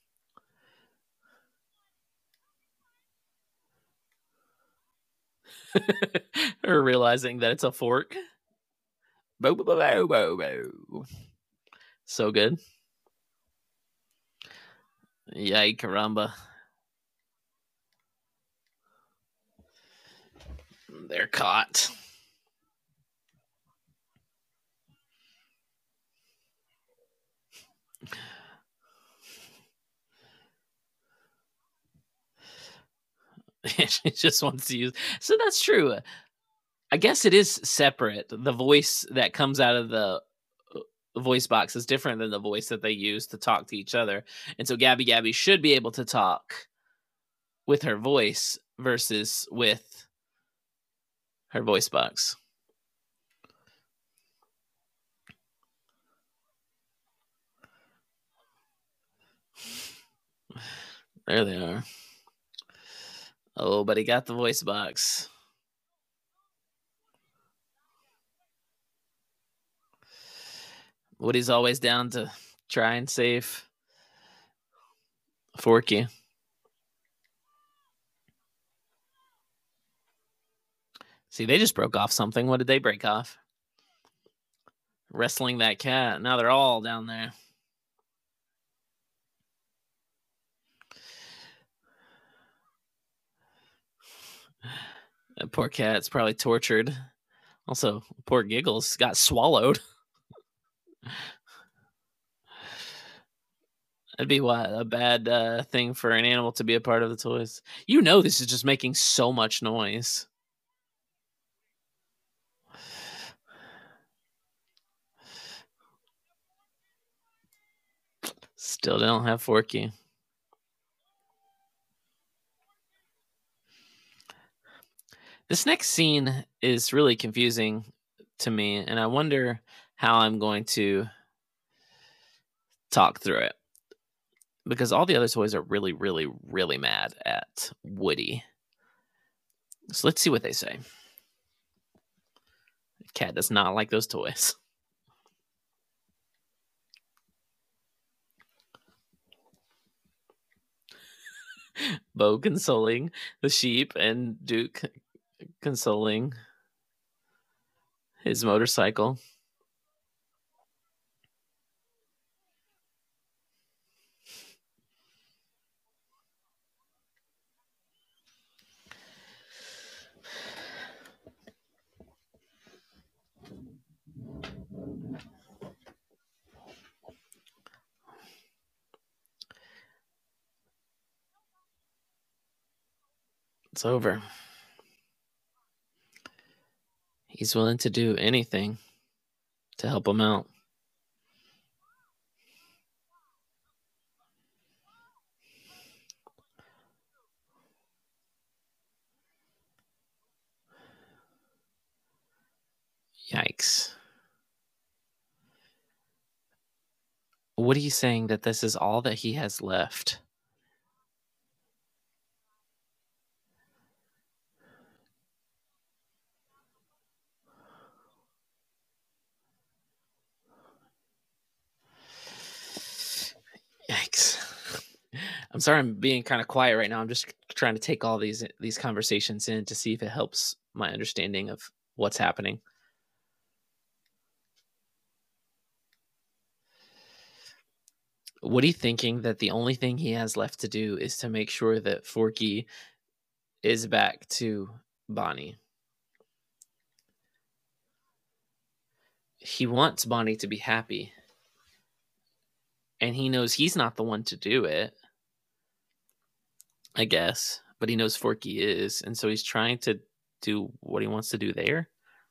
Or realizing that it's a fork. Bo, bo, bo, bo, bo, bo. So good. Yay, caramba. They're caught. She just wants to use. So that's true. I guess it is separate. The voice that comes out of the voice box is different than the voice that they use to talk to each other. And so Gabby should be able to talk with her voice versus with her voice box. There they are. Oh, but he got the voice box. Woody's always down to try and save Forky. See, they just broke off something. What did they break off? Wrestling that cat. Now they're all down there. Poor cat's probably tortured. Also, poor Giggles got swallowed. That'd be what a bad thing for an animal to be a part of the toys. You know, this is just making so much noise. Still don't have Forky. This next scene is really confusing to me, and I wonder how I'm going to talk through it. Because all the other toys are really, really, really mad at Woody. So let's see what they say. Cat does not like those toys. Bo consoling the sheep and Duke consoling his motorcycle. It's over. He's willing to do anything to help him out. Yikes. What are you saying, that this is all that he has left? Yikes. I'm sorry I'm being kind of quiet right now. I'm just trying to take all these conversations in to see if it helps my understanding of what's happening. Woody thinking that the only thing he has left to do is to make sure that Forky is back to Bonnie. He wants Bonnie to be happy. And he knows he's not the one to do it, I guess. But he knows Forky is. And so he's trying to do what he wants to do there.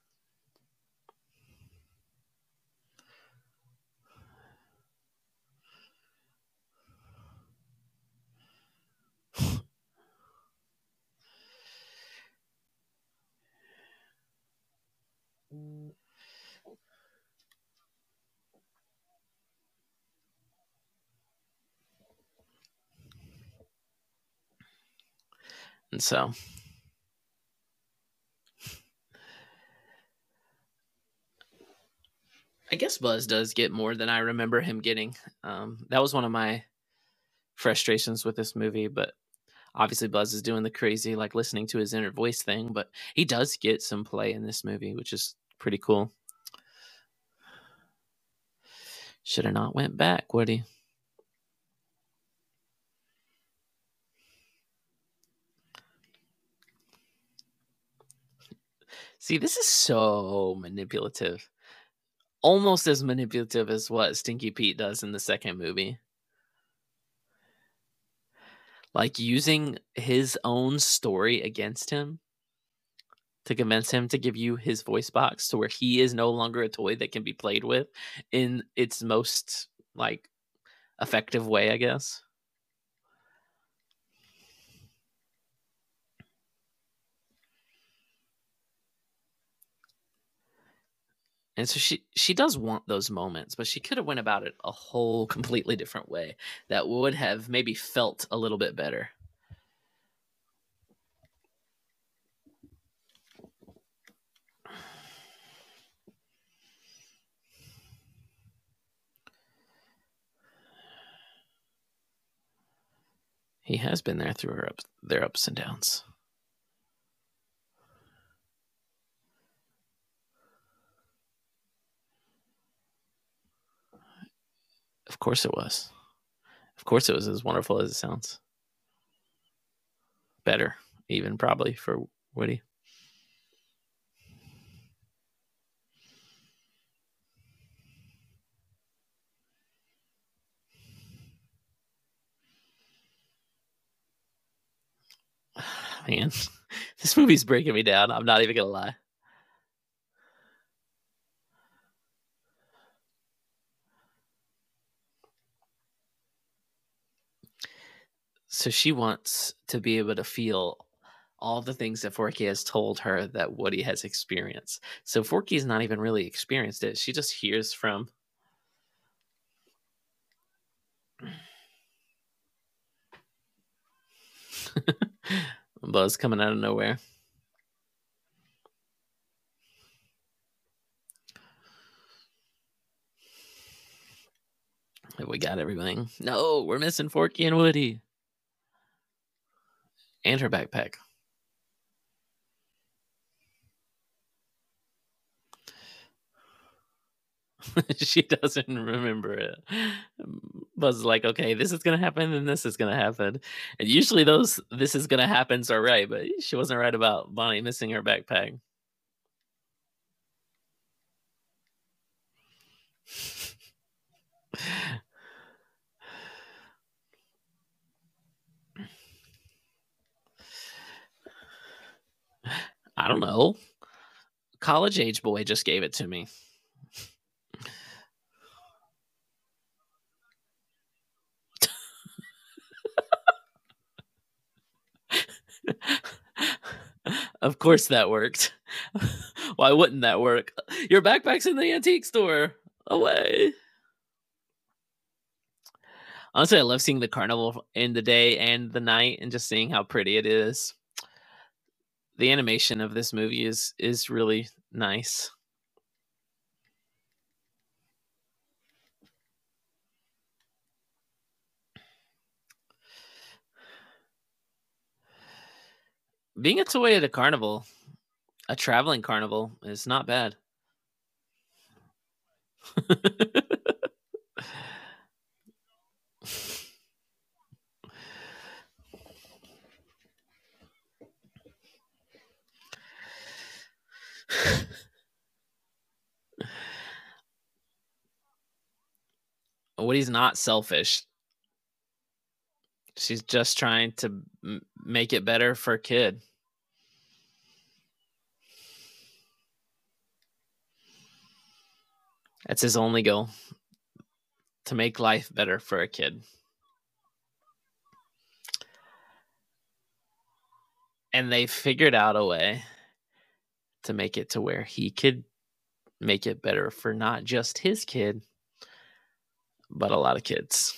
And so I guess Buzz does get more than I remember him getting. That was one of my frustrations with this movie, but obviously Buzz is doing the crazy, like listening to his inner voice thing, but he does get some play in this movie, which is pretty cool. Should have not went back, Woody. See, this is so manipulative. Almost as manipulative as what Stinky Pete does in the second movie. Like using his own story against him to convince him to give you his voice box to where he is no longer a toy that can be played with in its most like effective way, I guess. And so she does want those moments, but she could have went about it a whole completely different way that would have maybe felt a little bit better. He has been there through their ups and downs. Of course it was. Of course it was as wonderful as it sounds. Better, even probably for Woody. man. This movie's breaking me down. I'm not even gonna lie. So she wants to be able to feel all the things that Forky has told her that Woody has experienced. So Forky's not even really experienced it. She just hears from Buzz coming out of nowhere. We got everything. No, we're missing Forky and Woody. And her backpack. She doesn't remember it. Buzz is like, okay, this is gonna happen, and this is gonna happen. And usually those "this is gonna happens" are right, but she wasn't right about Bonnie missing her backpack. I don't know. College age boy just gave it to me. Of course that worked. Why wouldn't that work? Your backpack's in the antique store. Away. Honestly, I love seeing the carnival in the day and the night and just seeing how pretty it is. The animation of this movie is really nice. Being a toy at a carnival, a traveling carnival, is not bad. Woody's not selfish. She's just trying to make it better for kid. That's his only goal, to make life better for a kid. And they figured out a way to make it to where he could make it better for not just his kid, but a lot of kids.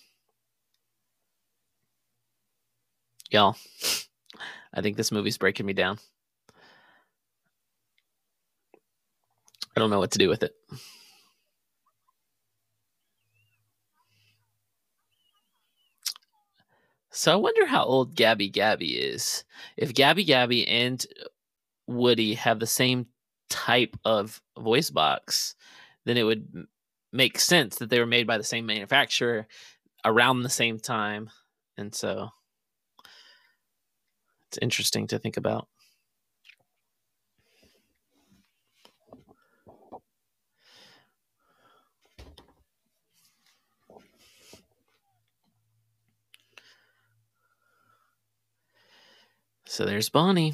Y'all, I think this movie's breaking me down. I don't know what to do with it. So I wonder how old Gabby Gabby is. If Gabby Gabby and Woody have the same type of voice box, then it would make sense that they were made by the same manufacturer around the same time. And so it's interesting to think about. So there's Bonnie.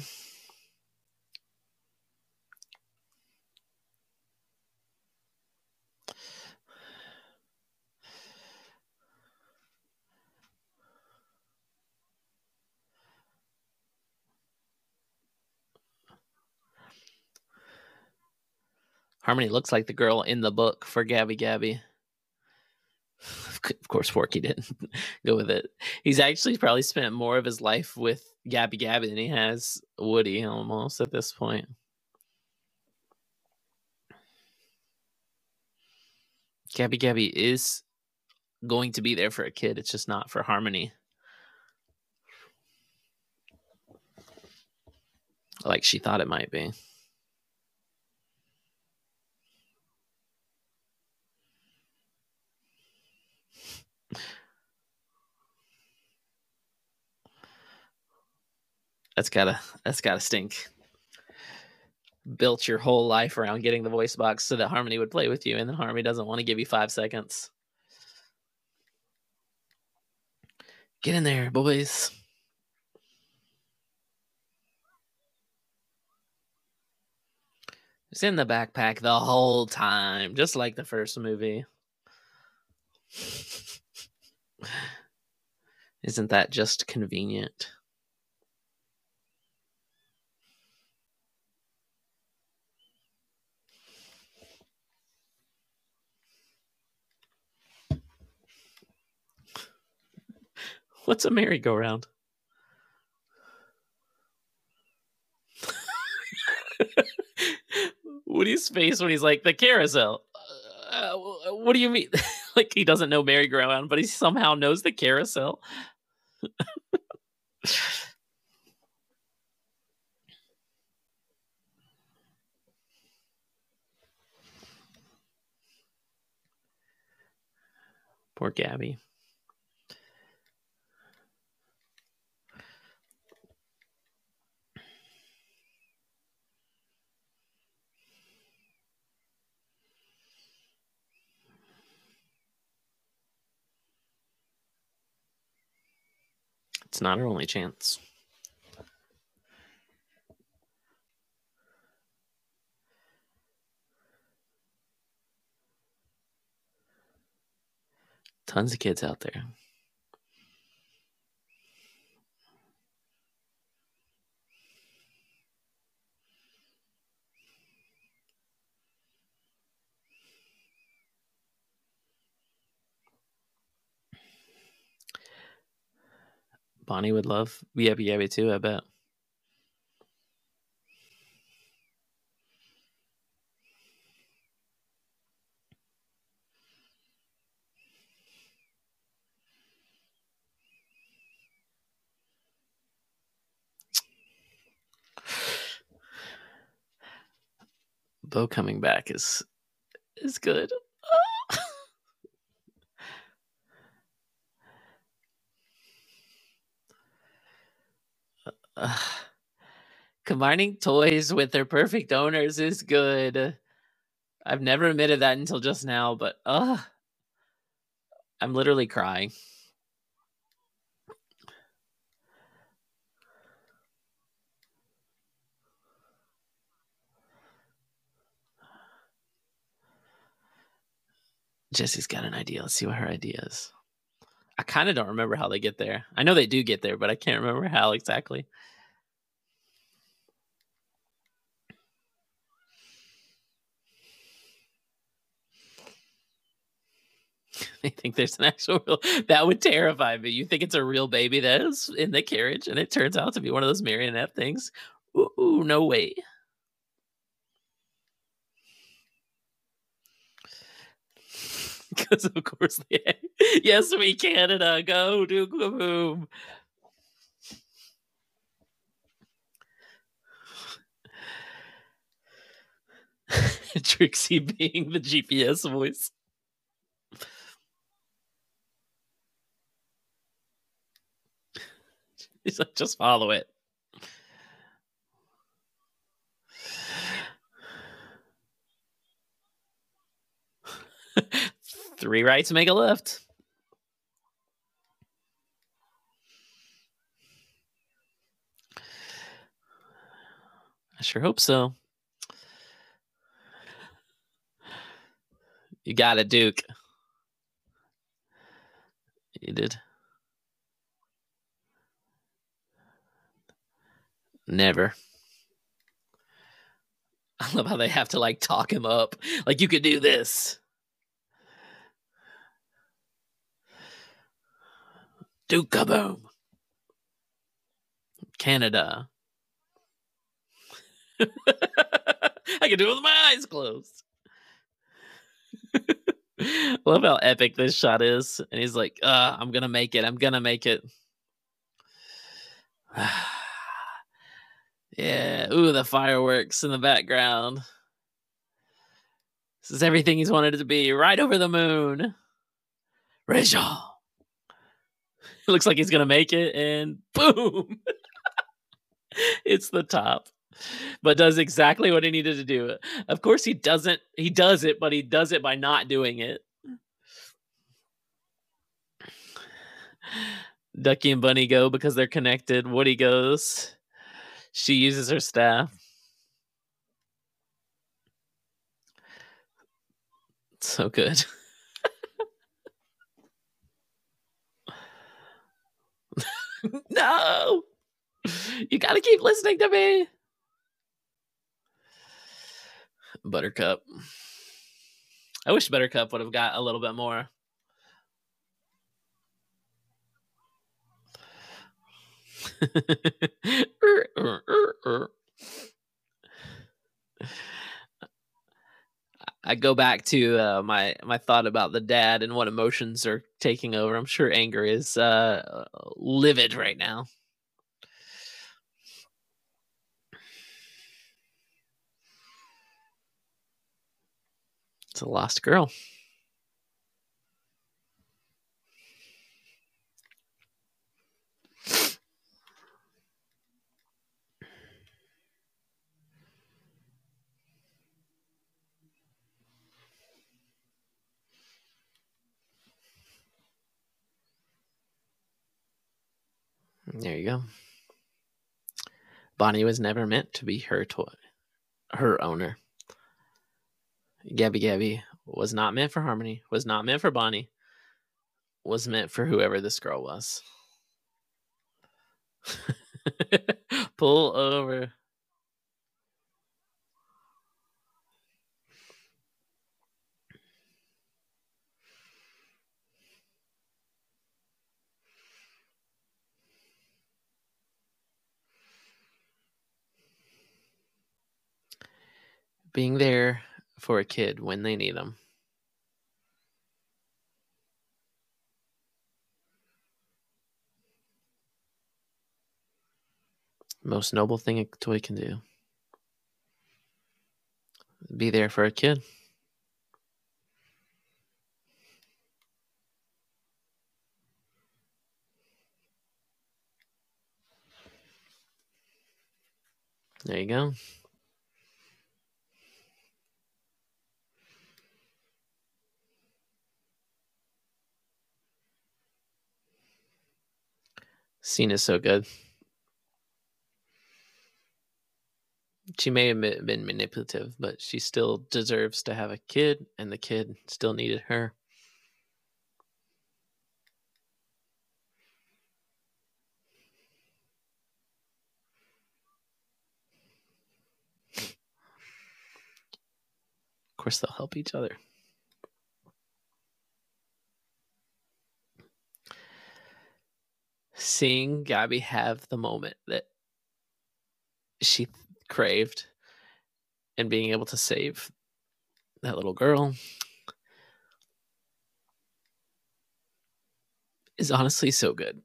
Harmony looks like the girl in the book for Gabby Gabby. Of course, Forky didn't go with it. He's actually probably spent more of his life with Gabby Gabby than he has Woody almost at this point. Gabby Gabby is going to be there for a kid. It's just not for Harmony. Like she thought it might be. That's gotta stink. Built your whole life around getting the voice box so that Harmony would play with you, and then Harmony doesn't want to give you 5 seconds. Get in there, boys. It's in the backpack the whole time, just like the first movie. Isn't that just convenient? What's a merry-go-round? Woody's face when he's like, the carousel. What do you mean? Like, he doesn't know merry-go-round, but he somehow knows the carousel. Poor Gabby. It's not our only chance. Tons of kids out there. Bonnie would love Yabby Yabby too, I bet. Bo coming back is good. Combining toys with their perfect owners is good. I've never admitted that until just now, but I'm literally crying. Jesse's got an idea. Let's see what her idea is. I kind of don't remember how they get there. I know they do get there, but I can't remember how exactly. They think there's an actual real. That would terrify me. You think it's a real baby that is in the carriage, and it turns out to be one of those marionette things. Ooh, no way. Because of course they. Yes, we Canada. Go Duke Boom. Trixie being the GPS voice. He's like, just follow it. Three rights make a left. I sure hope so. You got it, Duke. You did. Never. I love how they have to like talk him up. Like, you could do this. Duke Kaboom. Canada. I can do it with my eyes closed. Love how epic this shot is. And he's like, I'm gonna make it. I'm gonna make it. Yeah. Ooh, the fireworks in the background. This is everything he's wanted it to be. Right over the moon. Rachel. It looks like he's gonna make it, and boom. It's the top. But does exactly what he needed to do. Of course he doesn't. He does it, but he does it by not doing it. Ducky and Bunny go because they're connected. Woody goes. She uses her staff. So good. No! You gotta keep listening to me. Buttercup. I wish Buttercup would have got a little bit more. I go back to my thought about the dad and what emotions are taking over. I'm sure anger is livid right now. It's a lost girl. There you go. Bonnie was never meant to be her toy, her owner. Gabby Gabby was not meant for Harmony, was not meant for Bonnie, was meant for whoever this girl was. Pull over. Being there for a kid when they need them. Most noble thing a toy can do. Be there for a kid. There you go. Scene is so good. She may have been manipulative, but she still deserves to have a kid, and the kid still needed her. Of course, they'll help each other. Seeing Gabby have the moment that she craved and being able to save that little girl is honestly so good.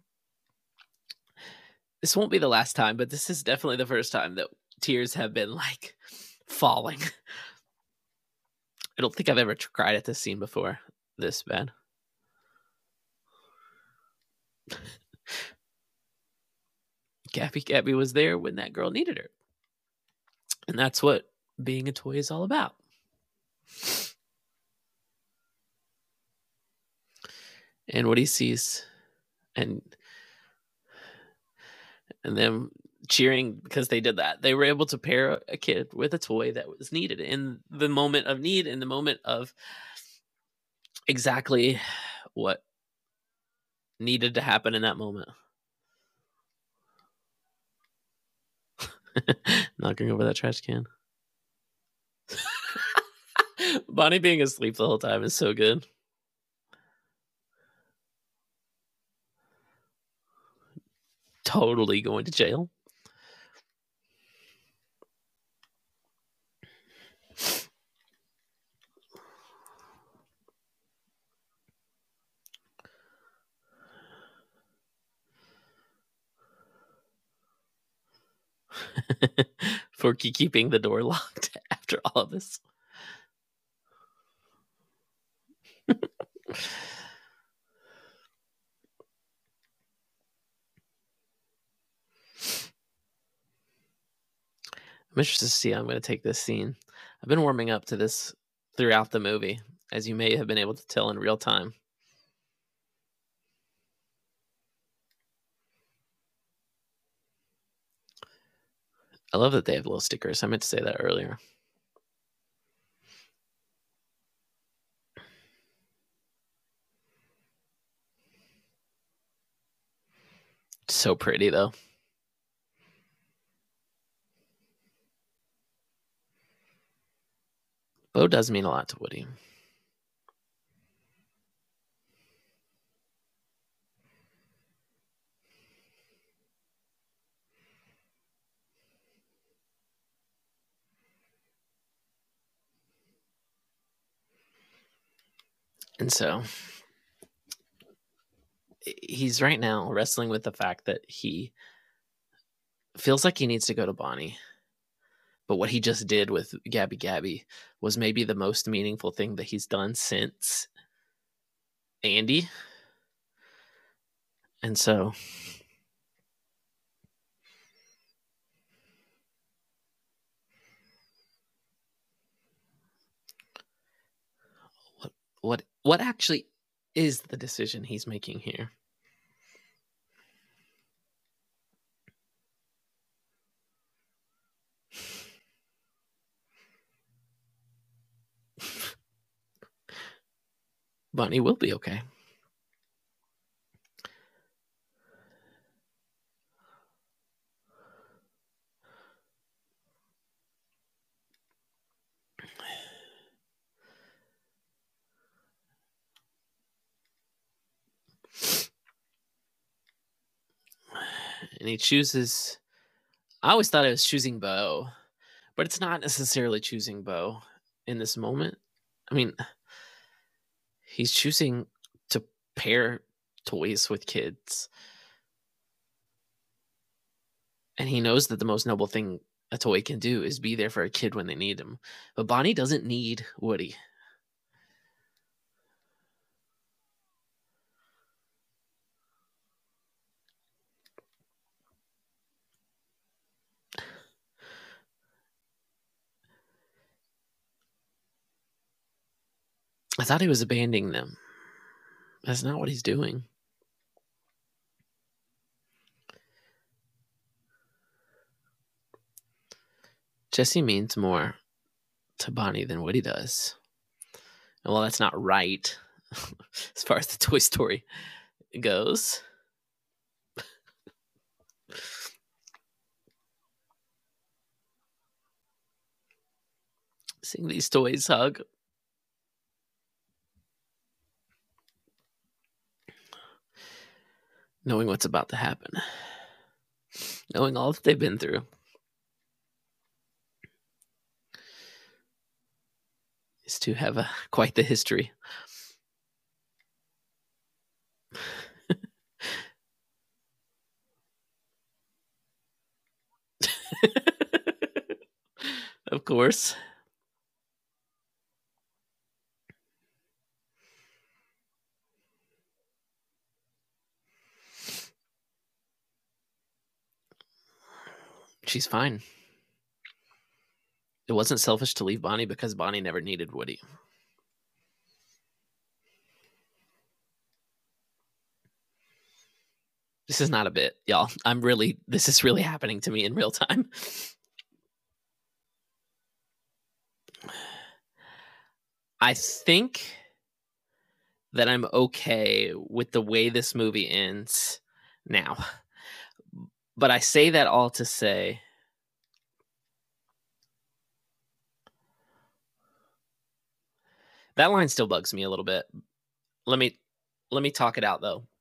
This won't be the last time, but this is definitely the first time that tears have been like falling. I don't think I've ever cried at this scene before this bad. Gabby was there when that girl needed her. And that's what being a toy is all about. And what he sees and them cheering because they did that. They were able to pair a kid with a toy that was needed in the moment of need, in the moment of exactly what needed to happen in that moment. Knocking over that trash can. Bonnie being asleep the whole time is so good. Totally going to jail. For keeping the door locked after all of this. I'm interested to see how I'm going to take this scene. I've been warming up to this throughout the movie, as you may have been able to tell in real time. I love that they have little stickers. I meant to say that earlier. So pretty though. Bo does mean a lot to Woody. And so he's right now wrestling with the fact that he feels like he needs to go to Bonnie. But what he just did with Gabby Gabby was maybe the most meaningful thing that he's done since Andy. And so what actually is the decision he's making here? Bonnie will be okay. And he chooses. I always thought it was choosing Bo, but it's not necessarily choosing Bo in this moment. I mean, he's choosing to pair toys with kids. And he knows that the most noble thing a toy can do is be there for a kid when they need him. But Bonnie doesn't need Woody. I thought he was abandoning them. That's not what he's doing. Jesse means more to Bonnie than Woody does. And well, that's not right as far as the Toy Story goes. Seeing these toys hug. Knowing what's about to happen. Knowing all that they've been through. These two have quite the history. Of course. She's fine. It wasn't selfish to leave Bonnie because Bonnie never needed Woody. This is not a bit, y'all. This is really happening to me in real time. I think that I'm okay with the way this movie ends now. But I say that all to say that line still bugs me a little bit. Let me talk it out though.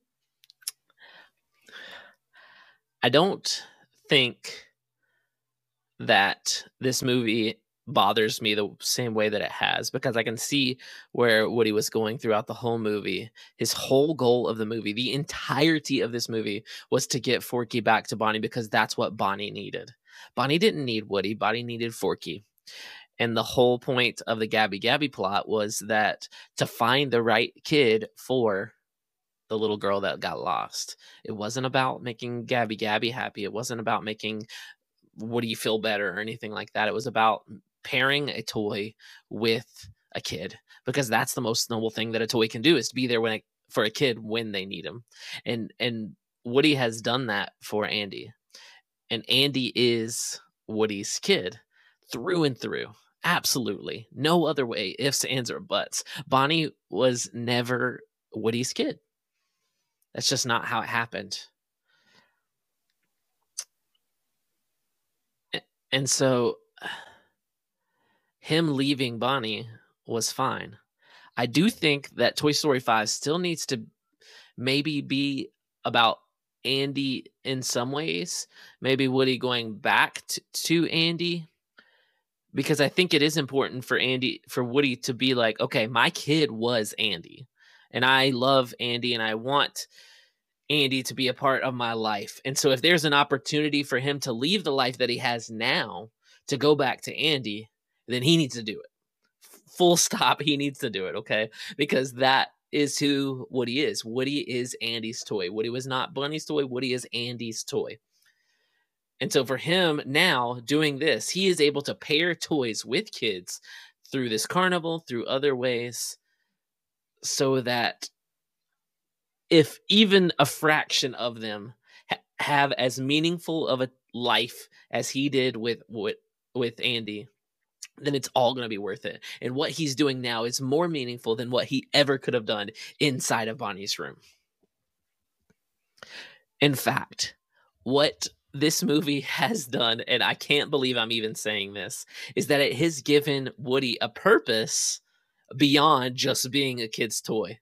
I don't think that this movie bothers me the same way that it has because I can see where Woody was going throughout the whole movie. His whole goal of the movie, the entirety of this movie, was to get Forky back to Bonnie because that's what Bonnie needed. Bonnie didn't need Woody, Bonnie needed Forky. And the whole point of the Gabby Gabby plot was that to find the right kid for the little girl that got lost. It wasn't about making Gabby Gabby happy. It wasn't about making Woody feel better or anything like that. It was about pairing a toy with a kid because that's the most noble thing that a toy can do is to be there for a kid when they need him. And Woody has done that for Andy. And Andy is Woody's kid through and through. Absolutely. No other way, ifs, ands, or buts. Bonnie was never Woody's kid. That's just not how it happened. And so him leaving Bonnie was fine. I do think that Toy Story 5 still needs to maybe be about Andy in some ways, maybe Woody going back to Andy, because I think it is important for Woody to be like, okay, my kid was Andy, and I love Andy, and I want Andy to be a part of my life. And so if there's an opportunity for him to leave the life that he has now to go back to Andy, then he needs to do it. Full stop, he needs to do it, okay? Because that is who Woody is. Woody is Andy's toy. Woody was not Bunny's toy. Woody is Andy's toy. And so for him now doing this, he is able to pair toys with kids through this carnival, through other ways, so that if even a fraction of them have as meaningful of a life as he did with Andy, then it's all going to be worth it. And what he's doing now is more meaningful than what he ever could have done inside of Bonnie's room. In fact, what this movie has done, and I can't believe I'm even saying this, is that it has given Woody a purpose beyond just being a kid's toy.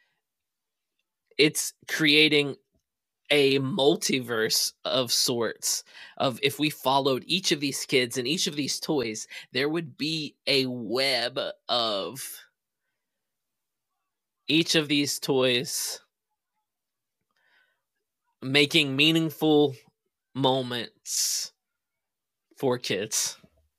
It's creating a multiverse of sorts. Of if we followed each of these kids and each of these toys, there would be a web of each of these toys making meaningful moments for kids.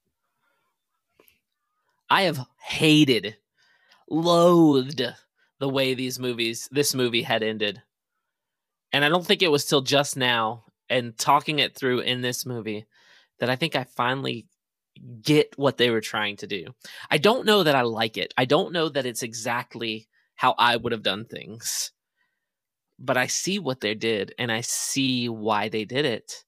I have hated, loathed the way this movie had ended. And I don't think it was till just now and talking it through in this movie that I think I finally get what they were trying to do. I don't know that I like it. I don't know that it's exactly how I would have done things. But I see what they did and I see why they did it.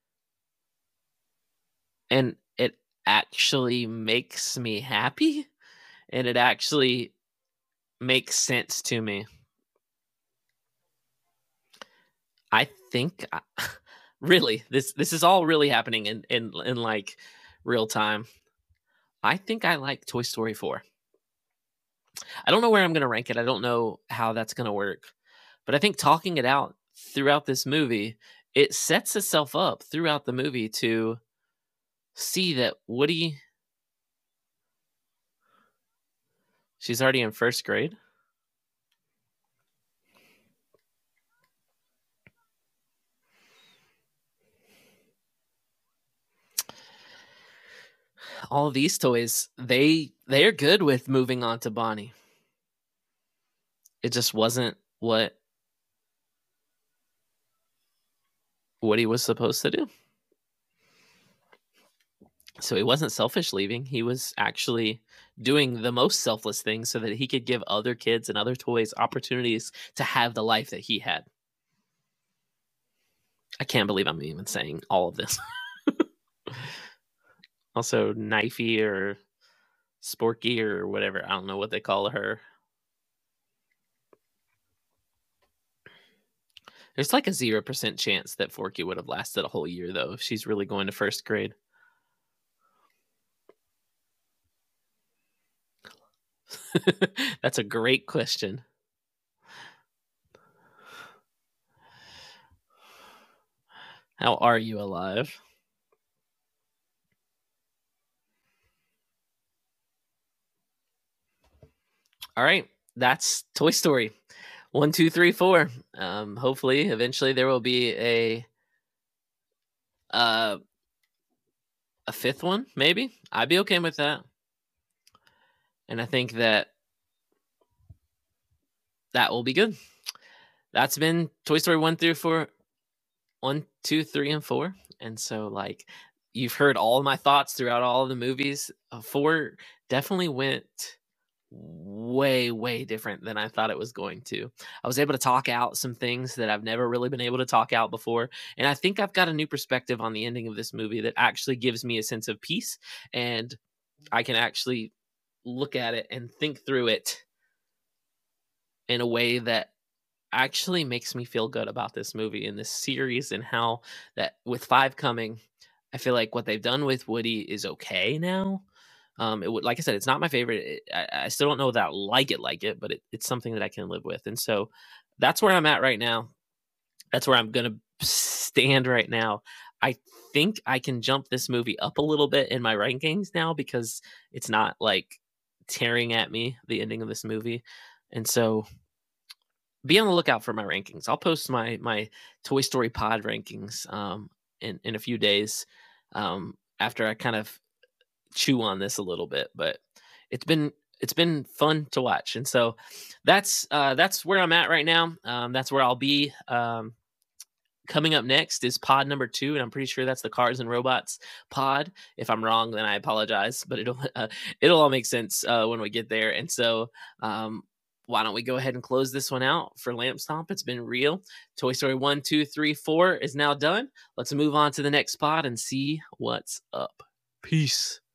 And it actually makes me happy and it actually makes sense to me. I think really this is all really happening in like real time. I think I like Toy Story 4. I don't know where I'm going to rank it. I don't know how that's going to work. But I think talking it out throughout this movie, it sets itself up throughout the movie to see that Woody, she's already in first grade. All of these toys, they're good with moving on to Bonnie. It just wasn't what Woody was supposed to do. So he wasn't selfish leaving. He was actually doing the most selfless thing so that he could give other kids and other toys opportunities to have the life that he had. I can't believe I'm even saying all of this. Also, Knifey or Sporky or whatever. I don't know what they call her. There's like a 0% chance that Forky would have lasted a whole year, though, if she's really going to first grade. That's a great question. How are you alive? All right, that's Toy Story 1, 2, 3, 4. Hopefully, eventually, there will be uh, a fifth one. Maybe I'd be okay with that. And I think that will be good. That's been Toy Story 1 through 4. 1, 2, 3, and 4. And so, like, you've heard all my thoughts throughout all of the movies. 4 definitely went way, way different than I thought it was going to. I was able to talk out some things that I've never really been able to talk out before. And I think I've got a new perspective on the ending of this movie that actually gives me a sense of peace. And I can actually look at it and think through it in a way that actually makes me feel good about this movie and this series, and how that with 5 coming, I feel like what they've done with Woody is okay now. It would, like I said, it's not my favorite. I still don't know that I like it, but it's something that I can live with. And so that's where I'm at right now. That's where I'm gonna stand right now. I think I can jump this movie up a little bit in my rankings now because it's not like tearing at me the ending of this movie. And so be on the lookout for my rankings. I'll post my Toy Story Pod rankings in a few days after I kind of chew on this a little bit, but it's been it's been fun to watch. And so that's where I'm at right now. That's where I'll be. Coming up next is pod number 2, and I'm pretty sure that's the Cars and Robots pod. If I'm wrong, then I apologize, but it'll all make sense when we get there. And so, why don't we go ahead and close this one out for Lamp Stomp? It's been real. Toy Story 1, 2, 3, 4 is now done. Let's move on to the next pod and see what's up. Peace.